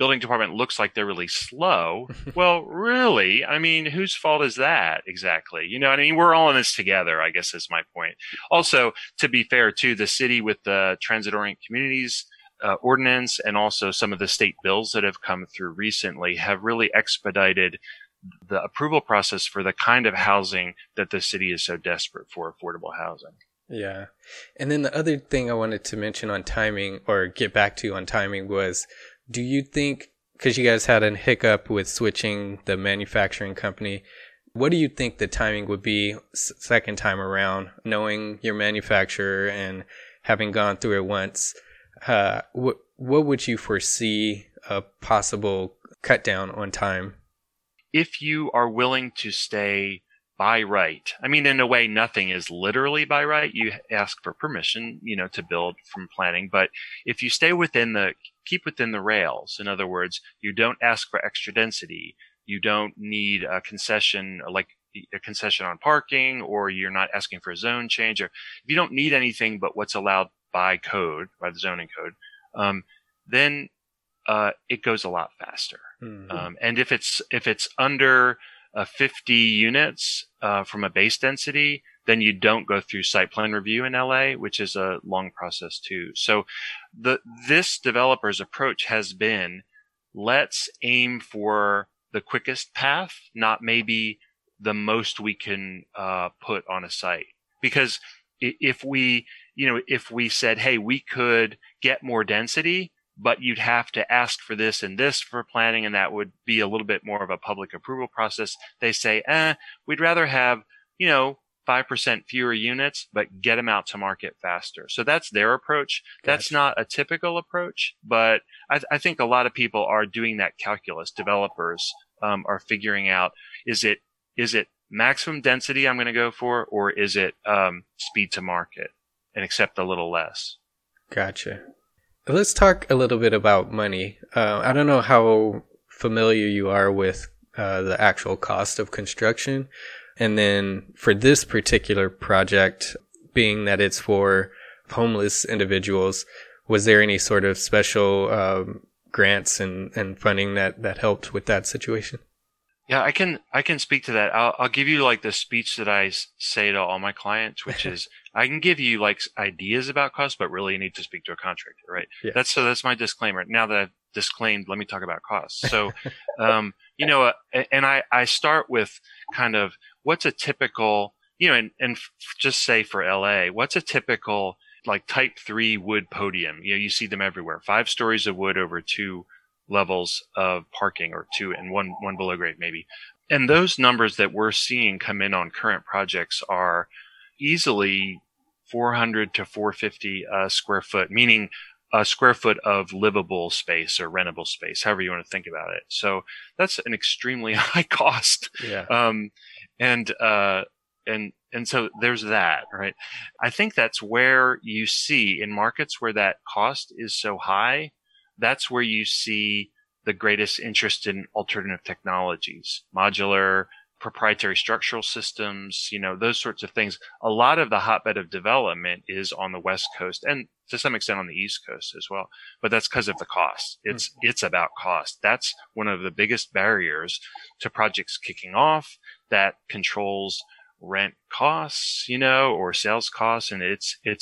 building department looks like they're really slow. Well, really? I mean, whose fault is that exactly? You know what I mean? We're all in this together, I guess is my point. Also, to be fair too, the city with the transit-oriented communities ordinance and also some of the state bills that have come through recently have really expedited the approval process for the kind of housing that the city is so desperate for, affordable housing. Yeah. And then the other thing I wanted to mention on timing, or get back to on timing, was, do you think, because you guys had a hiccup with switching the manufacturing company, what do you think the timing would be second time around, knowing your manufacturer and having gone through it once? What would you foresee a possible cut down on time? If you are willing to stay by right, I mean, in a way, nothing is literally by right. You ask for permission, to build from planning. But if you keep within the rails, in other words, you don't ask for extra density, you don't need a concession, like a concession on parking, or you're not asking for a zone change, or if you don't need anything but what's allowed by the zoning code, then it goes a lot faster. Mm-hmm. And if it's under 50 units from a base density, then you don't go through site plan review in LA, which is a long process too. So this developer's approach has been, let's aim for the quickest path, not maybe the most we can put on a site. Because if we said, hey, we could get more density, but you'd have to ask for this and this for planning, and that would be a little bit more of a public approval process. They say, we'd rather have, 5% fewer units, but get them out to market faster. So that's their approach. Gotcha. That's not a typical approach, but I think a lot of people are doing that calculus. Developers are figuring out, is it maximum density I'm going to go for, or is it speed to market and accept a little less? Gotcha. Let's talk a little bit about money. I don't know how familiar you are with the actual cost of construction. And then for this particular project, being that it's for homeless individuals, was there any sort of special grants and funding that helped with that situation? Yeah, I can speak to that. I'll give you like the speech that I say to all my clients, which is, I can give you like ideas about cost, but really you need to speak to a contractor, right? Yeah. That's my disclaimer. Now that I've disclaimed, let me talk about costs. So, and I start with kind of what's a typical, and just say for LA, what's a typical like type 3 wood podium? You see them everywhere. 5 stories of wood over 2 levels of parking, or 2 and one below grade maybe. And those numbers that we're seeing come in on current projects are easily 400 to 450 square foot, meaning a square foot of livable space or rentable space, however you want to think about it. So that's an extremely high cost. Yeah. And so there's that, right? I think that's where you see in markets where that cost is so high, that's where you see the greatest interest in alternative technologies, modular, proprietary structural systems, those sorts of things. A lot of the hotbed of development is on the West Coast and to some extent on the East Coast as well. But that's because of the cost. It's about cost. That's one of the biggest barriers to projects kicking off that controls rent costs, or sales costs. And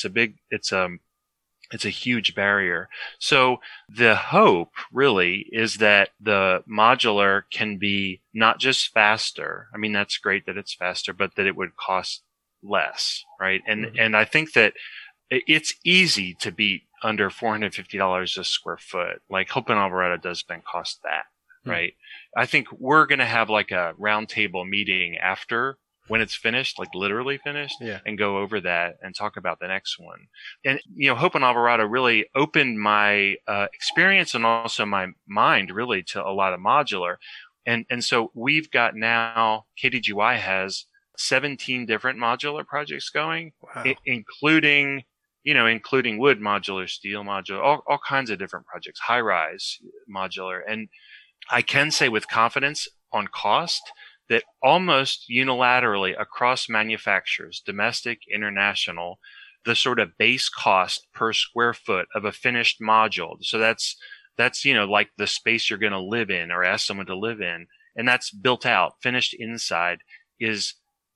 it's a huge barrier. So the hope really is that the modular can be not just faster. I mean, that's great that it's faster, but that it would cost less, right? And I think that it's easy to beat under $450 a square foot. Like Hope in Alvarado doesn't cost that, right? I think we're going to have like a roundtable meeting after, when it's finished, like literally finished, and go over that and talk about the next one. And, Hope in Alvarado really opened my experience and also my mind really to a lot of modular. And so we've got now, KDGY has 17 different modular projects going, wow. including wood modular, steel modular, all kinds of different projects, high rise modular. And I can say with confidence on cost that almost unilaterally across manufacturers, domestic, international, the sort of base cost per square foot of a finished module. So that's That's, like the space you're going to live in or ask someone to live in. And that's built out, finished inside is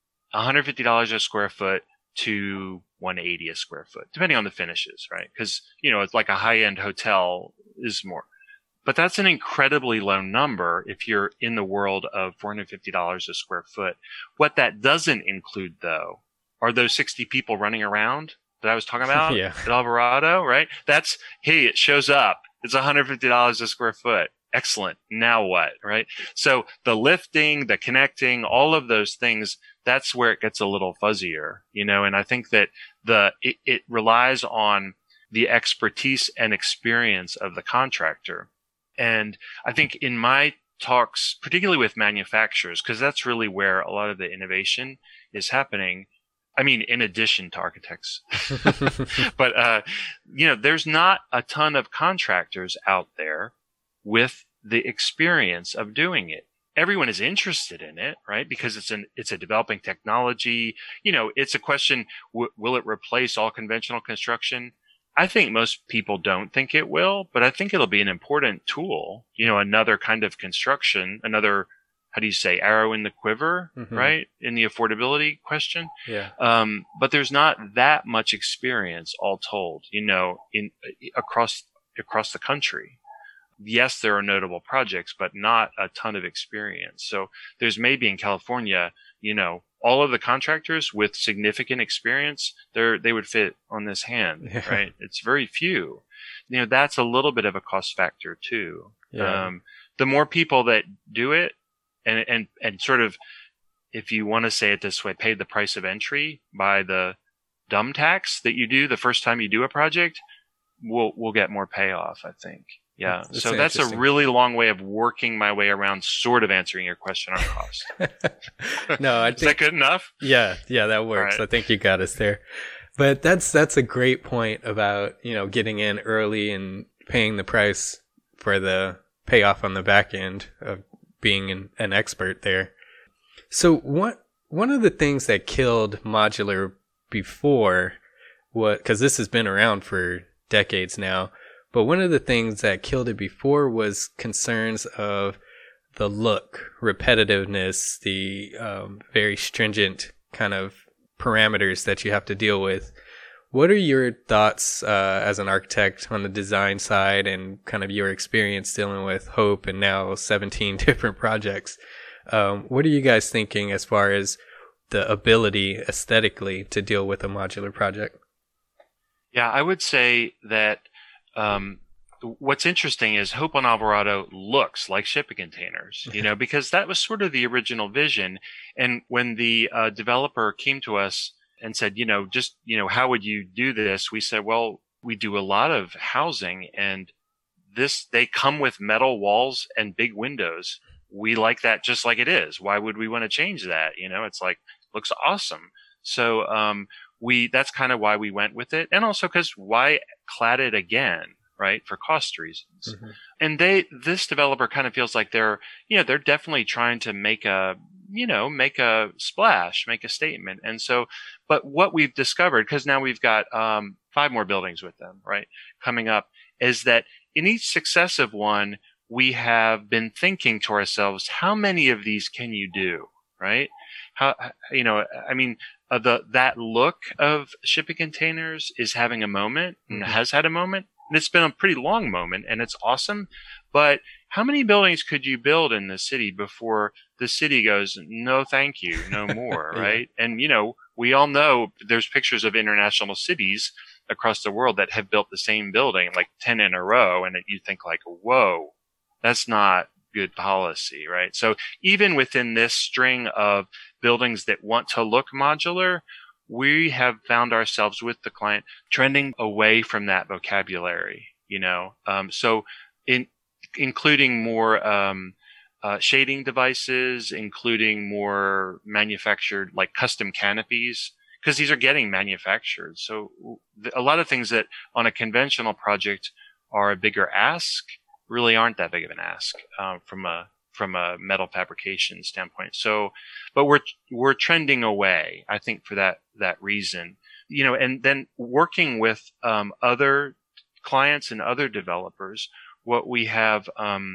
$150 a square foot to $180 a square foot, depending on the finishes, right? Because, it's like a high-end hotel is more. But that's an incredibly low number if you're in the world of $450 a square foot. What that doesn't include, though, are those 60 people running around that I was talking about at Alvarado, right? That's, hey, it shows up. It's $150 a square foot. Excellent. Now what, right? So the lifting, the connecting, all of those things, that's where it gets a little fuzzier, and I think that it relies on the expertise and experience of the contractor. And I think in my talks, particularly with manufacturers, because that's really where a lot of the innovation is happening. I mean, in addition to architects, but, there's not a ton of contractors out there with the experience of doing it. Everyone is interested in it, right? Because it's a developing technology. It's a question, will it replace all conventional construction? I think most people don't think it will, but I think it'll be an important tool, another kind of construction, another, how do you say, arrow in the quiver, right? In the affordability question. Yeah. But there's not that much experience all told, across the country. Yes, there are notable projects, but not a ton of experience. So there's maybe in California, all of the contractors with significant experience, they would fit on this hand, right? It's very few. That's a little bit of a cost factor too. Yeah. The more people that do it and sort of, if you want to say it this way, pay the price of entry by the dumb tax that you do the first time you do a project, we'll get more payoff, I think. Yeah. So that's a really long way of working my way around sort of answering your question on cost. No, I think, is that good enough? Yeah, that works. Right. I think you got us there. But that's a great point about, getting in early and paying the price for the payoff on the back end of being an expert there. So one of the things that killed modular before, because this has been around for decades now, but one of the things that killed it before was concerns of the look, repetitiveness, the very stringent kind of parameters that you have to deal with. What are your thoughts as an architect on the design side and kind of your experience dealing with Hope and now 17 different projects? What are you guys thinking as far as the ability aesthetically to deal with a modular project? Yeah, I would say that what's interesting is Hope on Alvarado looks like shipping containers, because that was sort of the original vision. And when the developer came to us and said, how would you do this? We said, well, we do a lot of housing and they come with metal walls and big windows. We like that just like it is. Why would we want to change that? It's like, looks awesome. So, that's kind of why we went with it. And also because why clad it again, right? For cost reasons. Mm-hmm. And this developer kind of feels like they're definitely trying to make a splash, make a statement. And so, but what we've discovered, because now we've got 5 more buildings with them, right, coming up, is that in each successive one, we have been thinking to ourselves, how many of these can you do, right? That look of shipping containers is having a moment and has had a moment. And it's been a pretty long moment and it's awesome. But how many buildings could you build in the city before the city goes, no, thank you, no more, right? And, we all know there's pictures of international cities across the world that have built the same building, like 10 in a row. And you think like, whoa, that's not good policy, right? So even within this string of buildings that want to look modular, we have found ourselves with the client trending away from that vocabulary, so including more shading devices, including more manufactured, like custom canopies, because these are getting manufactured. So a lot of things that on a conventional project are a bigger ask really aren't that big of an ask from a metal fabrication standpoint. So, but we're trending away, I think, for that reason, and then working with other clients and other developers, what we have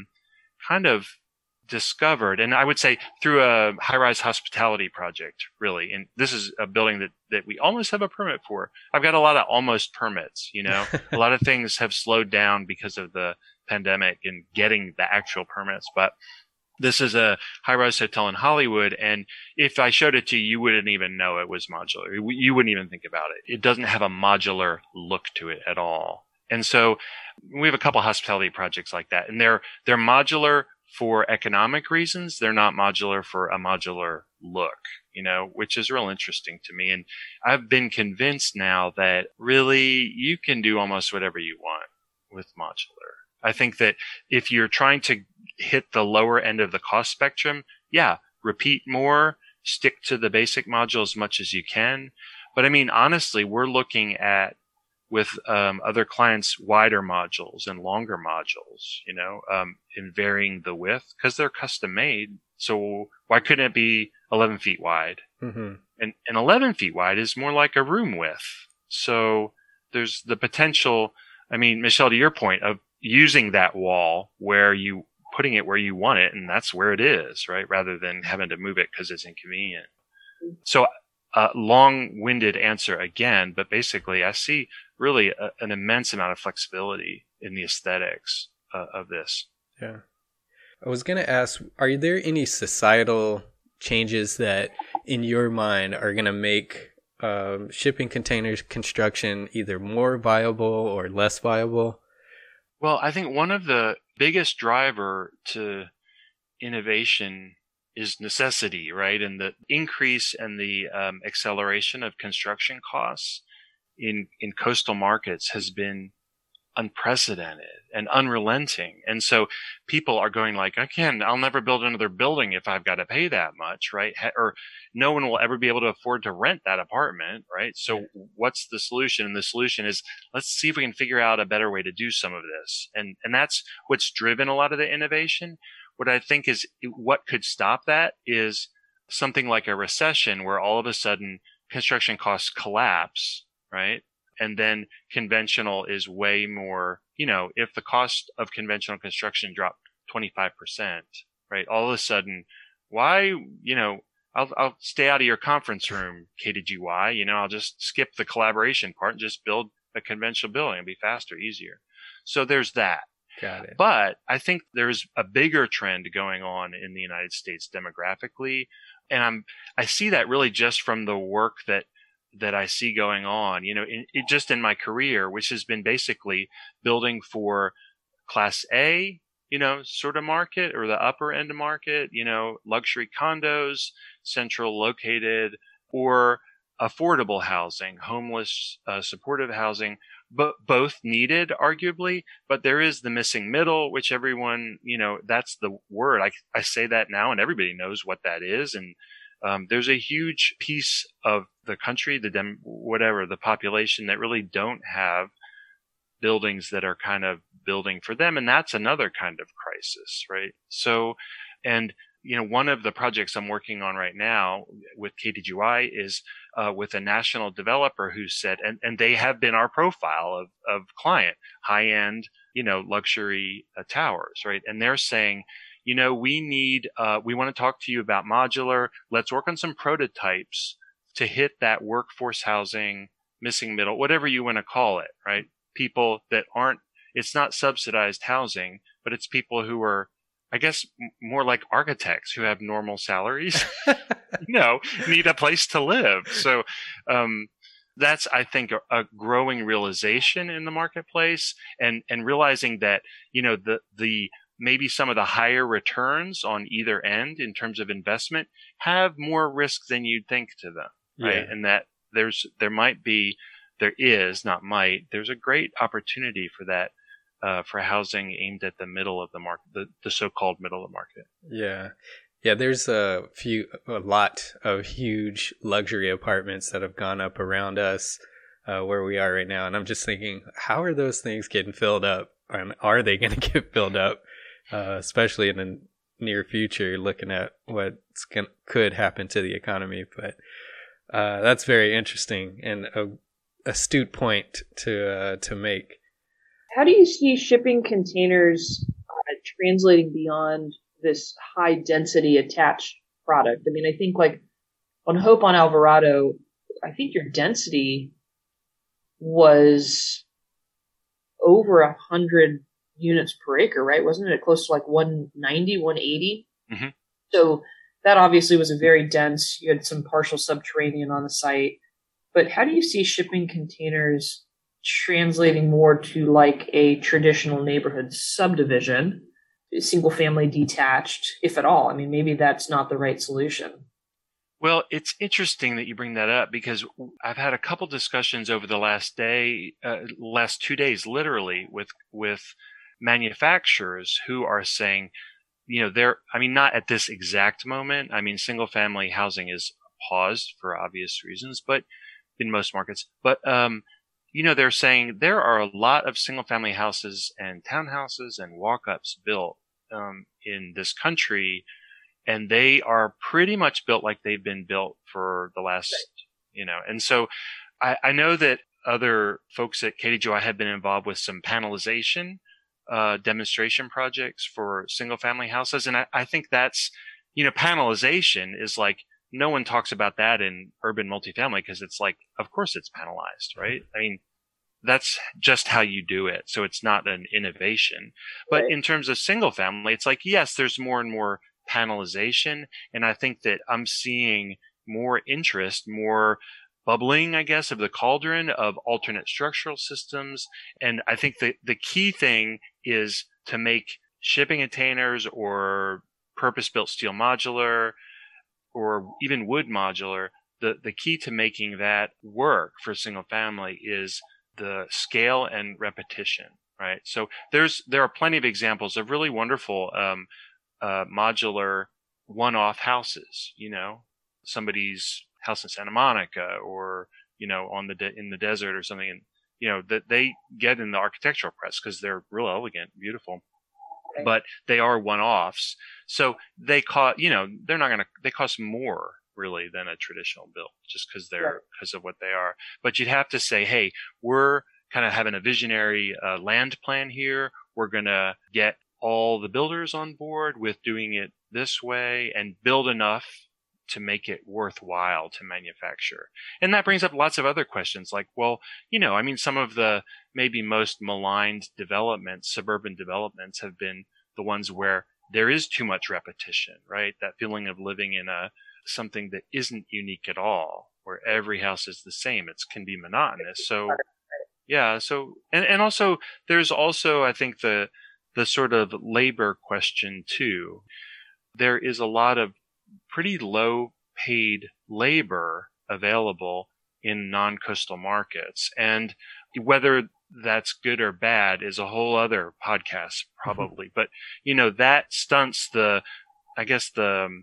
kind of discovered, and I would say through a high-rise hospitality project, really. And this is a building that we almost have a permit for. I've got a lot of almost permits, a lot of things have slowed down because of the pandemic and getting the actual permits. But this is a high-rise hotel in Hollywood, and if I showed it to you, you wouldn't even know it was modular. You wouldn't even think about it. It doesn't have a modular look to it at all. And so we have a couple hospitality projects like that, and they're modular for economic reasons. They're not modular for a modular look, which is real interesting to me. And I've been convinced now that really you can do almost whatever you want with modular. I think that if you're trying to hit the lower end of the cost spectrum, repeat more, stick to the basic module as much as you can. But I mean, honestly, we're looking at with other clients wider modules and longer modules, in varying the width because they're custom made. So why couldn't it be 11 feet wide? Mm-hmm. And 11 feet wide is more like a room width. So there's the potential. I mean, Michelle, to your point of using that wall putting it where you want it, and that's where it is, right? Rather than having to move it because it's inconvenient. So long-winded answer again, but basically I see really an immense amount of flexibility in the aesthetics of this. Yeah. I was going to ask, are there any societal changes that in your mind are going to make shipping containers construction either more viable or less viable? Well, I think one of the biggest driver to innovation is necessity, right? And the increase and the acceleration of construction costs in coastal markets has been unprecedented and unrelenting. And so people are going like, I'll never build another building if I've got to pay that much, right? Or no one will ever be able to afford to rent that apartment, right? So what's the solution? And the solution is, let's see if we can figure out a better way to do some of this. And that's what's driven a lot of the innovation. What I think is what could stop that is something like a recession where all of a sudden construction costs collapse, right? And then conventional is way more, if the cost of conventional construction dropped 25%, right? All of a sudden, why, I'll stay out of your conference room, KDGY, I'll just skip the collaboration part and just build a conventional building. It'll be faster, easier. So there's that. Got it. But I think there's a bigger trend going on in the United States demographically. And I see that really just from the work that I see going on, just in my career, which has been basically building for class A, sort of market or the upper end market, luxury condos, central located, or affordable housing, homeless, supportive housing, but both needed arguably, but there is the missing middle, which everyone, that's the word. I say that now and everybody knows what that is. And there's a huge piece of the country, the population that really don't have buildings that are kind of building for them. And that's another kind of crisis, right? So, and, one of the projects I'm working on right now with KDGY is with a national developer who said, and they have been our profile of client, high-end, luxury towers, right? And they're saying, we want to talk to you about modular. Let's work on some prototypes to hit that workforce housing, missing middle, whatever you want to call it, right? People that it's not subsidized housing, but it's people who are, I guess, more like architects who have normal salaries, need a place to live. So, that's, I think, a growing realization in the marketplace and realizing that, the maybe some of the higher returns on either end in terms of investment have more risk than you'd think to them, right? Yeah. And that there's a great opportunity for that, for housing aimed at the middle of the market, the so-called middle of the market. Yeah. Yeah, there's a lot of huge luxury apartments that have gone up around us where we are right now. And I'm just thinking, how are those things getting filled up? And are they going to get filled up? Especially in the near future, looking at what could happen to the economy. But that's very interesting and an astute point to make. How do you see shipping containers translating beyond this high density attached product? I mean, I think like on Hope on Alvarado, I think your density was over 100 units per acre, right? Wasn't it close to like 190, 180? Mm-hmm. So that obviously was a very dense. You had some partial subterranean on the site. But how do you see shipping containers translating more to like a traditional neighborhood subdivision, single family detached, if at all? I mean, maybe that's not the right solution. Well, it's interesting that you bring that up because I've had a couple discussions over the last 2 days, literally, with manufacturers who are saying, not at this exact moment. I mean, single family housing is paused for obvious reasons, but in most markets. But, they're saying there are a lot of single family houses and townhouses and walk-ups built in this country, and they are pretty much built like they've been built for the last, and so I know that other folks at KDJY have been involved with some panelization demonstration projects for single family houses. And I think that's, panelization is like, no one talks about that in urban multifamily because it's like, of course it's panelized, right? I mean, that's just how you do it. So it's not an innovation. But in terms of single family, it's like, yes, there's more and more panelization. And I think that I'm seeing more interest, more bubbling, I guess, of the cauldron of alternate structural systems. And I think that the key thing is to make shipping containers or purpose-built steel modular or even wood modular, the key to making that work for single family is the scale and repetition, right? So there are plenty of examples of really wonderful modular one-off houses, somebody's house in Santa Monica or, in the desert or something. And, that they get in the architectural press because they're real elegant, beautiful, but they are one-offs. So they cost, they cost more really than a traditional build just because of what they are. But you'd have to say, hey, we're kind of having a visionary land plan here. We're going to get all the builders on board with doing it this way and build enough to make it worthwhile to manufacture. And that brings up lots of other questions like, well, some of the maybe most maligned developments, suburban developments, have been the ones where there is too much repetition, right? That feeling of living in something that isn't unique at all, where every house is the same. It can be monotonous. So, yeah. So, and also there's also, I think, the sort of labor question too. There is a lot of pretty low paid labor available in non-coastal markets. And whether that's good or bad is a whole other podcast probably. But, that stunts because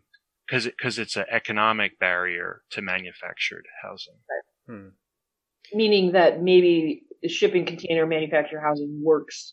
it's an economic barrier to manufactured housing. Meaning that maybe the shipping container manufactured housing works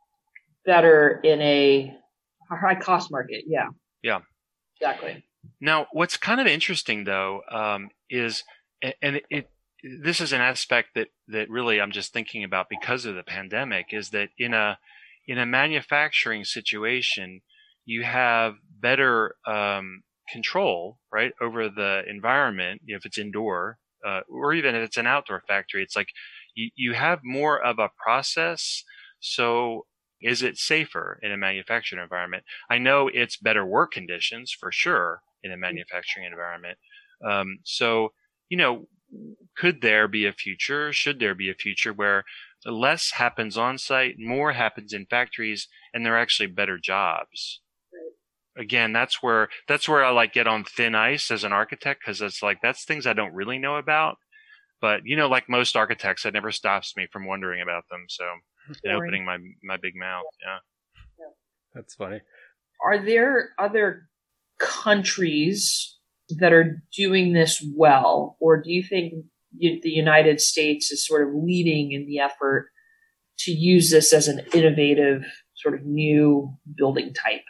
better in a high cost market. Yeah. Yeah. Exactly. Now, what's kind of interesting though, is, and this is an aspect that really I'm just thinking about because of the pandemic, is that in a manufacturing situation, you have better control, right, over the environment. If it's indoor, or even if it's an outdoor factory, it's like you have more of a process. So is it safer in a manufacturing environment? I know it's better work conditions for sure in a manufacturing environment. So, could there be a future? Should there be a future where less happens on site, more happens in factories, and they're actually better jobs? Again, that's where I like get on thin ice as an architect, because it's like that's things I don't really know about. But like most architects, it never stops me from wondering about them. So, and opening my big mouth. Yeah. That's funny. Are there other countries that are doing this well, or do you think the United States is sort of leading in the effort to use this as an innovative sort of new building type?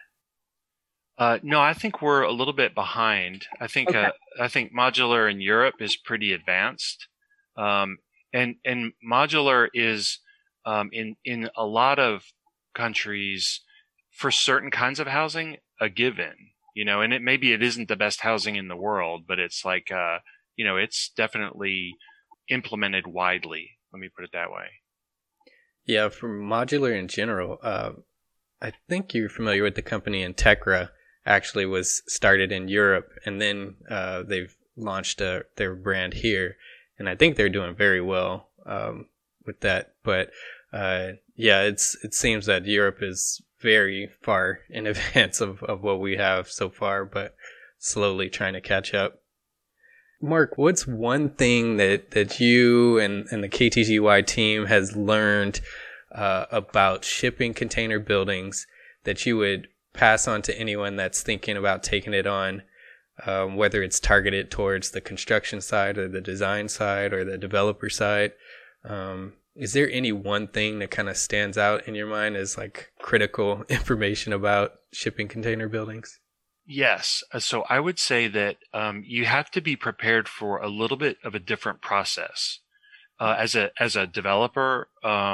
No, I think we're a little bit behind. I think modular in Europe is pretty advanced, and modular is in a lot of countries for certain kinds of housing a given, and maybe it isn't the best housing in the world, but it's like, it's definitely implemented widely. Let me put it that way. Yeah, for modular in general, I think you're familiar with the company Integra. Actually was started in Europe, and then they've launched their brand here, and I think they're doing very well with that. But it seems that Europe is very far in advance of what we have so far, but slowly trying to catch up. Mark, what's one thing that you and the KTGY team has learned about shipping container buildings that you would pass on to anyone that's thinking about taking it on, whether it's targeted towards the construction side or the design side or the developer side? Is there any one thing that kind of stands out in your mind as like critical information about shipping container buildings? Yes. So I would say that you have to be prepared for a little bit of a different process as a developer,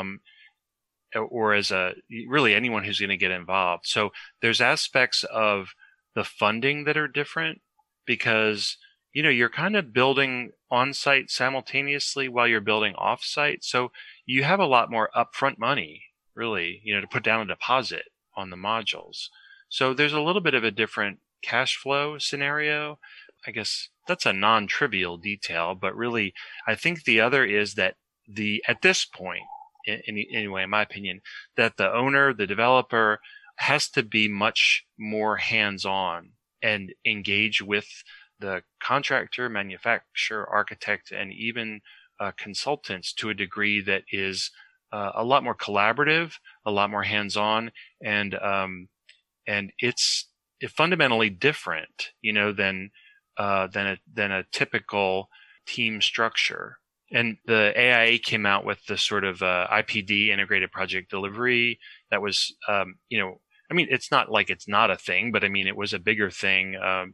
or as really anyone who's going to get involved. So there's aspects of the funding that are different because, you're kind of building on site simultaneously while you're building off site. So you have a lot more upfront money, really, to put down a deposit on the modules. So there's a little bit of a different cash flow scenario. I guess that's a non-trivial detail, but really I think the other is that at this point, anyway, in my opinion, that the owner, the developer has to be much more hands-on and engage with the contractor, manufacturer, architect, and even consultants to a degree that is a lot more collaborative, a lot more hands-on, and it's fundamentally different, than a typical team structure. And the AIA came out with the sort of IPD, integrated project delivery, that was, it's not like it's not a thing, but it was a bigger thing,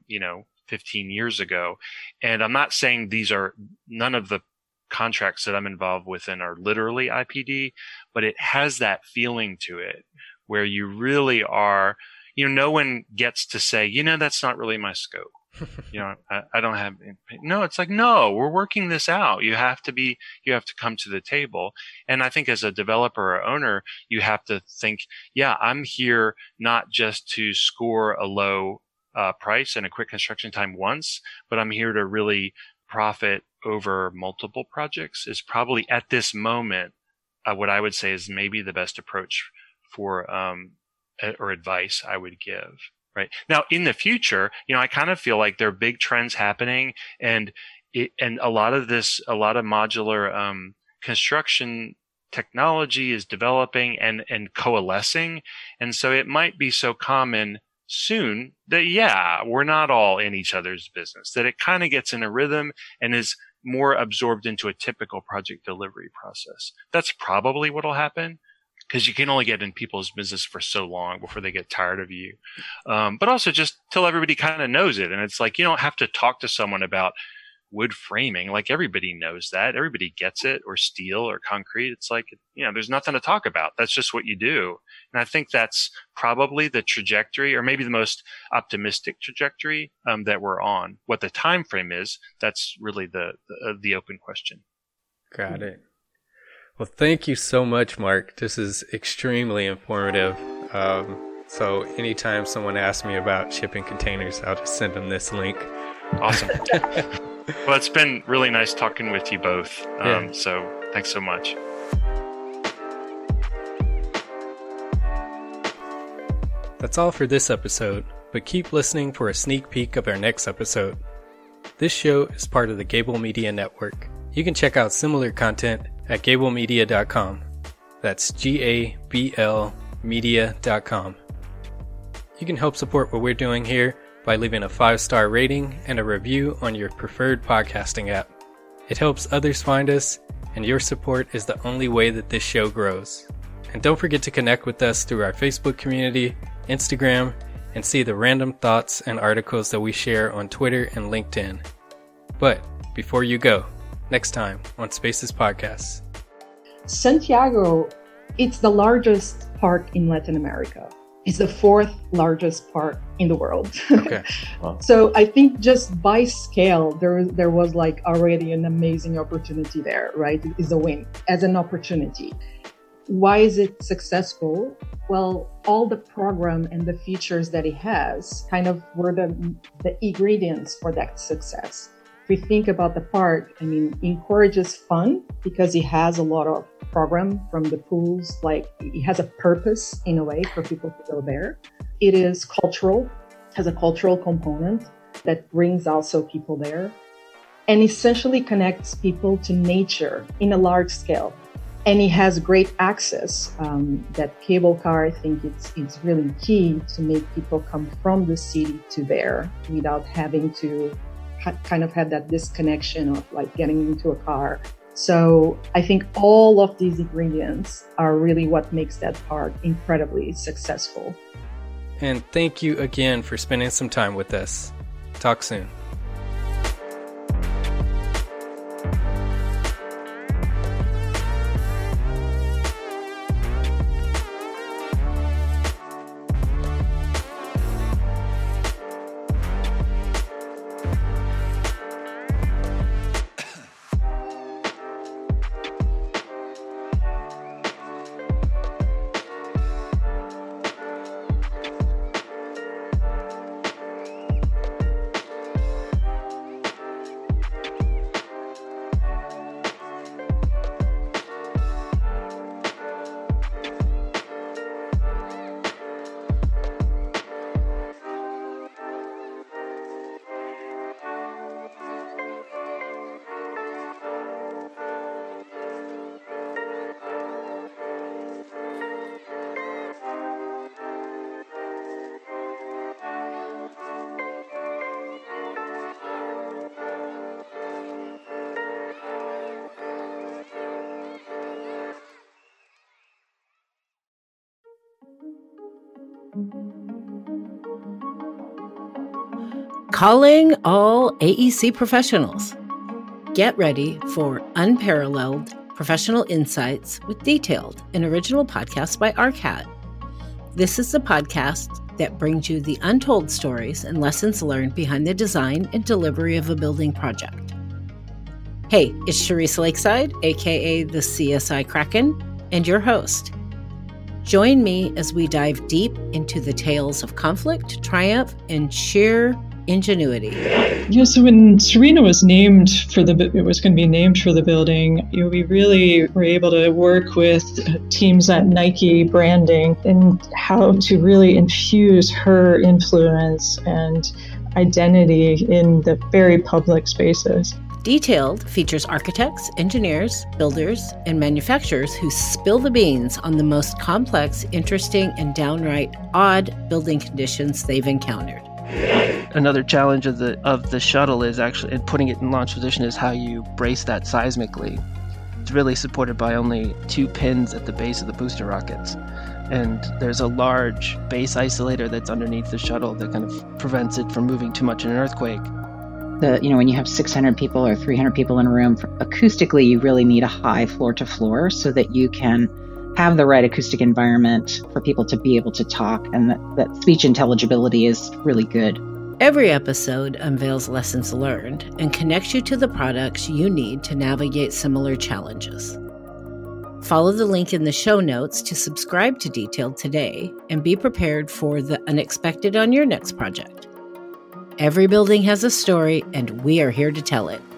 15 years ago. And I'm not saying none of the contracts that I'm involved with in are literally IPD, but it has that feeling to it where you really are, no one gets to say, that's not really my scope. I don't have, no, it's like, no, we're working this out. You have to come to the table. And I think as a developer or owner, you have to think, yeah, I'm here not just to score a low price and a quick construction time once, but I'm here to really profit over multiple projects is probably at this moment, what I would say is maybe the best approach for, or advice I would give. Right now, in the future, I kind of feel like there are big trends happening, and a lot of modular construction technology is developing and coalescing, and so it might be so common soon that we're not all in each other's business, that it kind of gets in a rhythm and is more absorbed into a typical project delivery process. That's probably what'll happen, because you can only get in people's business for so long before they get tired of you. But also just till everybody kind of knows it. And it's like, you don't have to talk to someone about wood framing. Like everybody knows that. Everybody gets it, or steel or concrete. It's like, there's nothing to talk about. That's just what you do. And I think that's probably the trajectory, or maybe the most optimistic trajectory that we're on. What the time frame is, that's really the open question. Got it. Well, thank you so much, Mark. This is extremely informative. So anytime someone asks me about shipping containers, I'll just send them this link. Awesome. Well, it's been really nice talking with you both. So thanks so much. That's all for this episode, but keep listening for a sneak peek of our next episode. This show is part of the Gable Media Network. You can check out similar content at gablemedia.com. That's GABL media.com. You can help support what we're doing here by leaving a 5-star rating and a review on your preferred podcasting app. It helps others find us, and your support is the only way that this show grows. And don't forget to connect with us through our Facebook community, Instagram, and see the random thoughts and articles that we share on Twitter and LinkedIn. But before you go, next time on Spaces Podcasts. Santiago It's the largest park in Latin America. It's the fourth largest park in the world. Okay. Wow. So I think just by scale, there was like already an amazing opportunity there, right? It is a win as an opportunity. Why is it successful? Well, all the program and the features that it has kind of were the ingredients for that success. If we think about the park, I mean, it encourages fun because it has a lot of program from the pools, like it has a purpose in a way for people to go there. It is cultural, has a cultural component that brings also people there, and essentially connects people to nature in a large scale. And it has great access. That cable car, I think it's really key to make people come from the city to there without having to kind of have that disconnection of like getting into a car. So I think all of these ingredients are really what makes that park incredibly successful. And thank you again for spending some time with us. Talk soon. Calling all AEC professionals. Get ready for unparalleled professional insights with detailed and original podcasts by ARCAT. This is the podcast that brings you the untold stories and lessons learned behind the design and delivery of a building project. Hey, it's Charisse Lakeside, aka the CSI Kraken, and your host. Join me as we dive deep into the tales of conflict, triumph, and sheer ingenuity. Yeah, so when Serena was named it was going to be named for the building, we really were able to work with teams at Nike branding and how to really infuse her influence and identity in the very public spaces. Detailed features architects, engineers, builders, and manufacturers who spill the beans on the most complex, interesting, and downright odd building conditions they've encountered. Another challenge of the shuttle is actually, in putting it in launch position, is how you brace that seismically. It's really supported by only 2 pins at the base of the booster rockets. And there's a large base isolator that's underneath the shuttle that kind of prevents it from moving too much in an earthquake. When you have 600 people or 300 people in a room, acoustically, you really need a high floor to floor so that you can have the right acoustic environment for people to be able to talk, and that speech intelligibility is really good. Every episode unveils lessons learned and connects you to the products you need to navigate similar challenges. Follow the link in the show notes to subscribe to Detailed today and be prepared for the unexpected on your next project. Every building has a story, and we are here to tell it.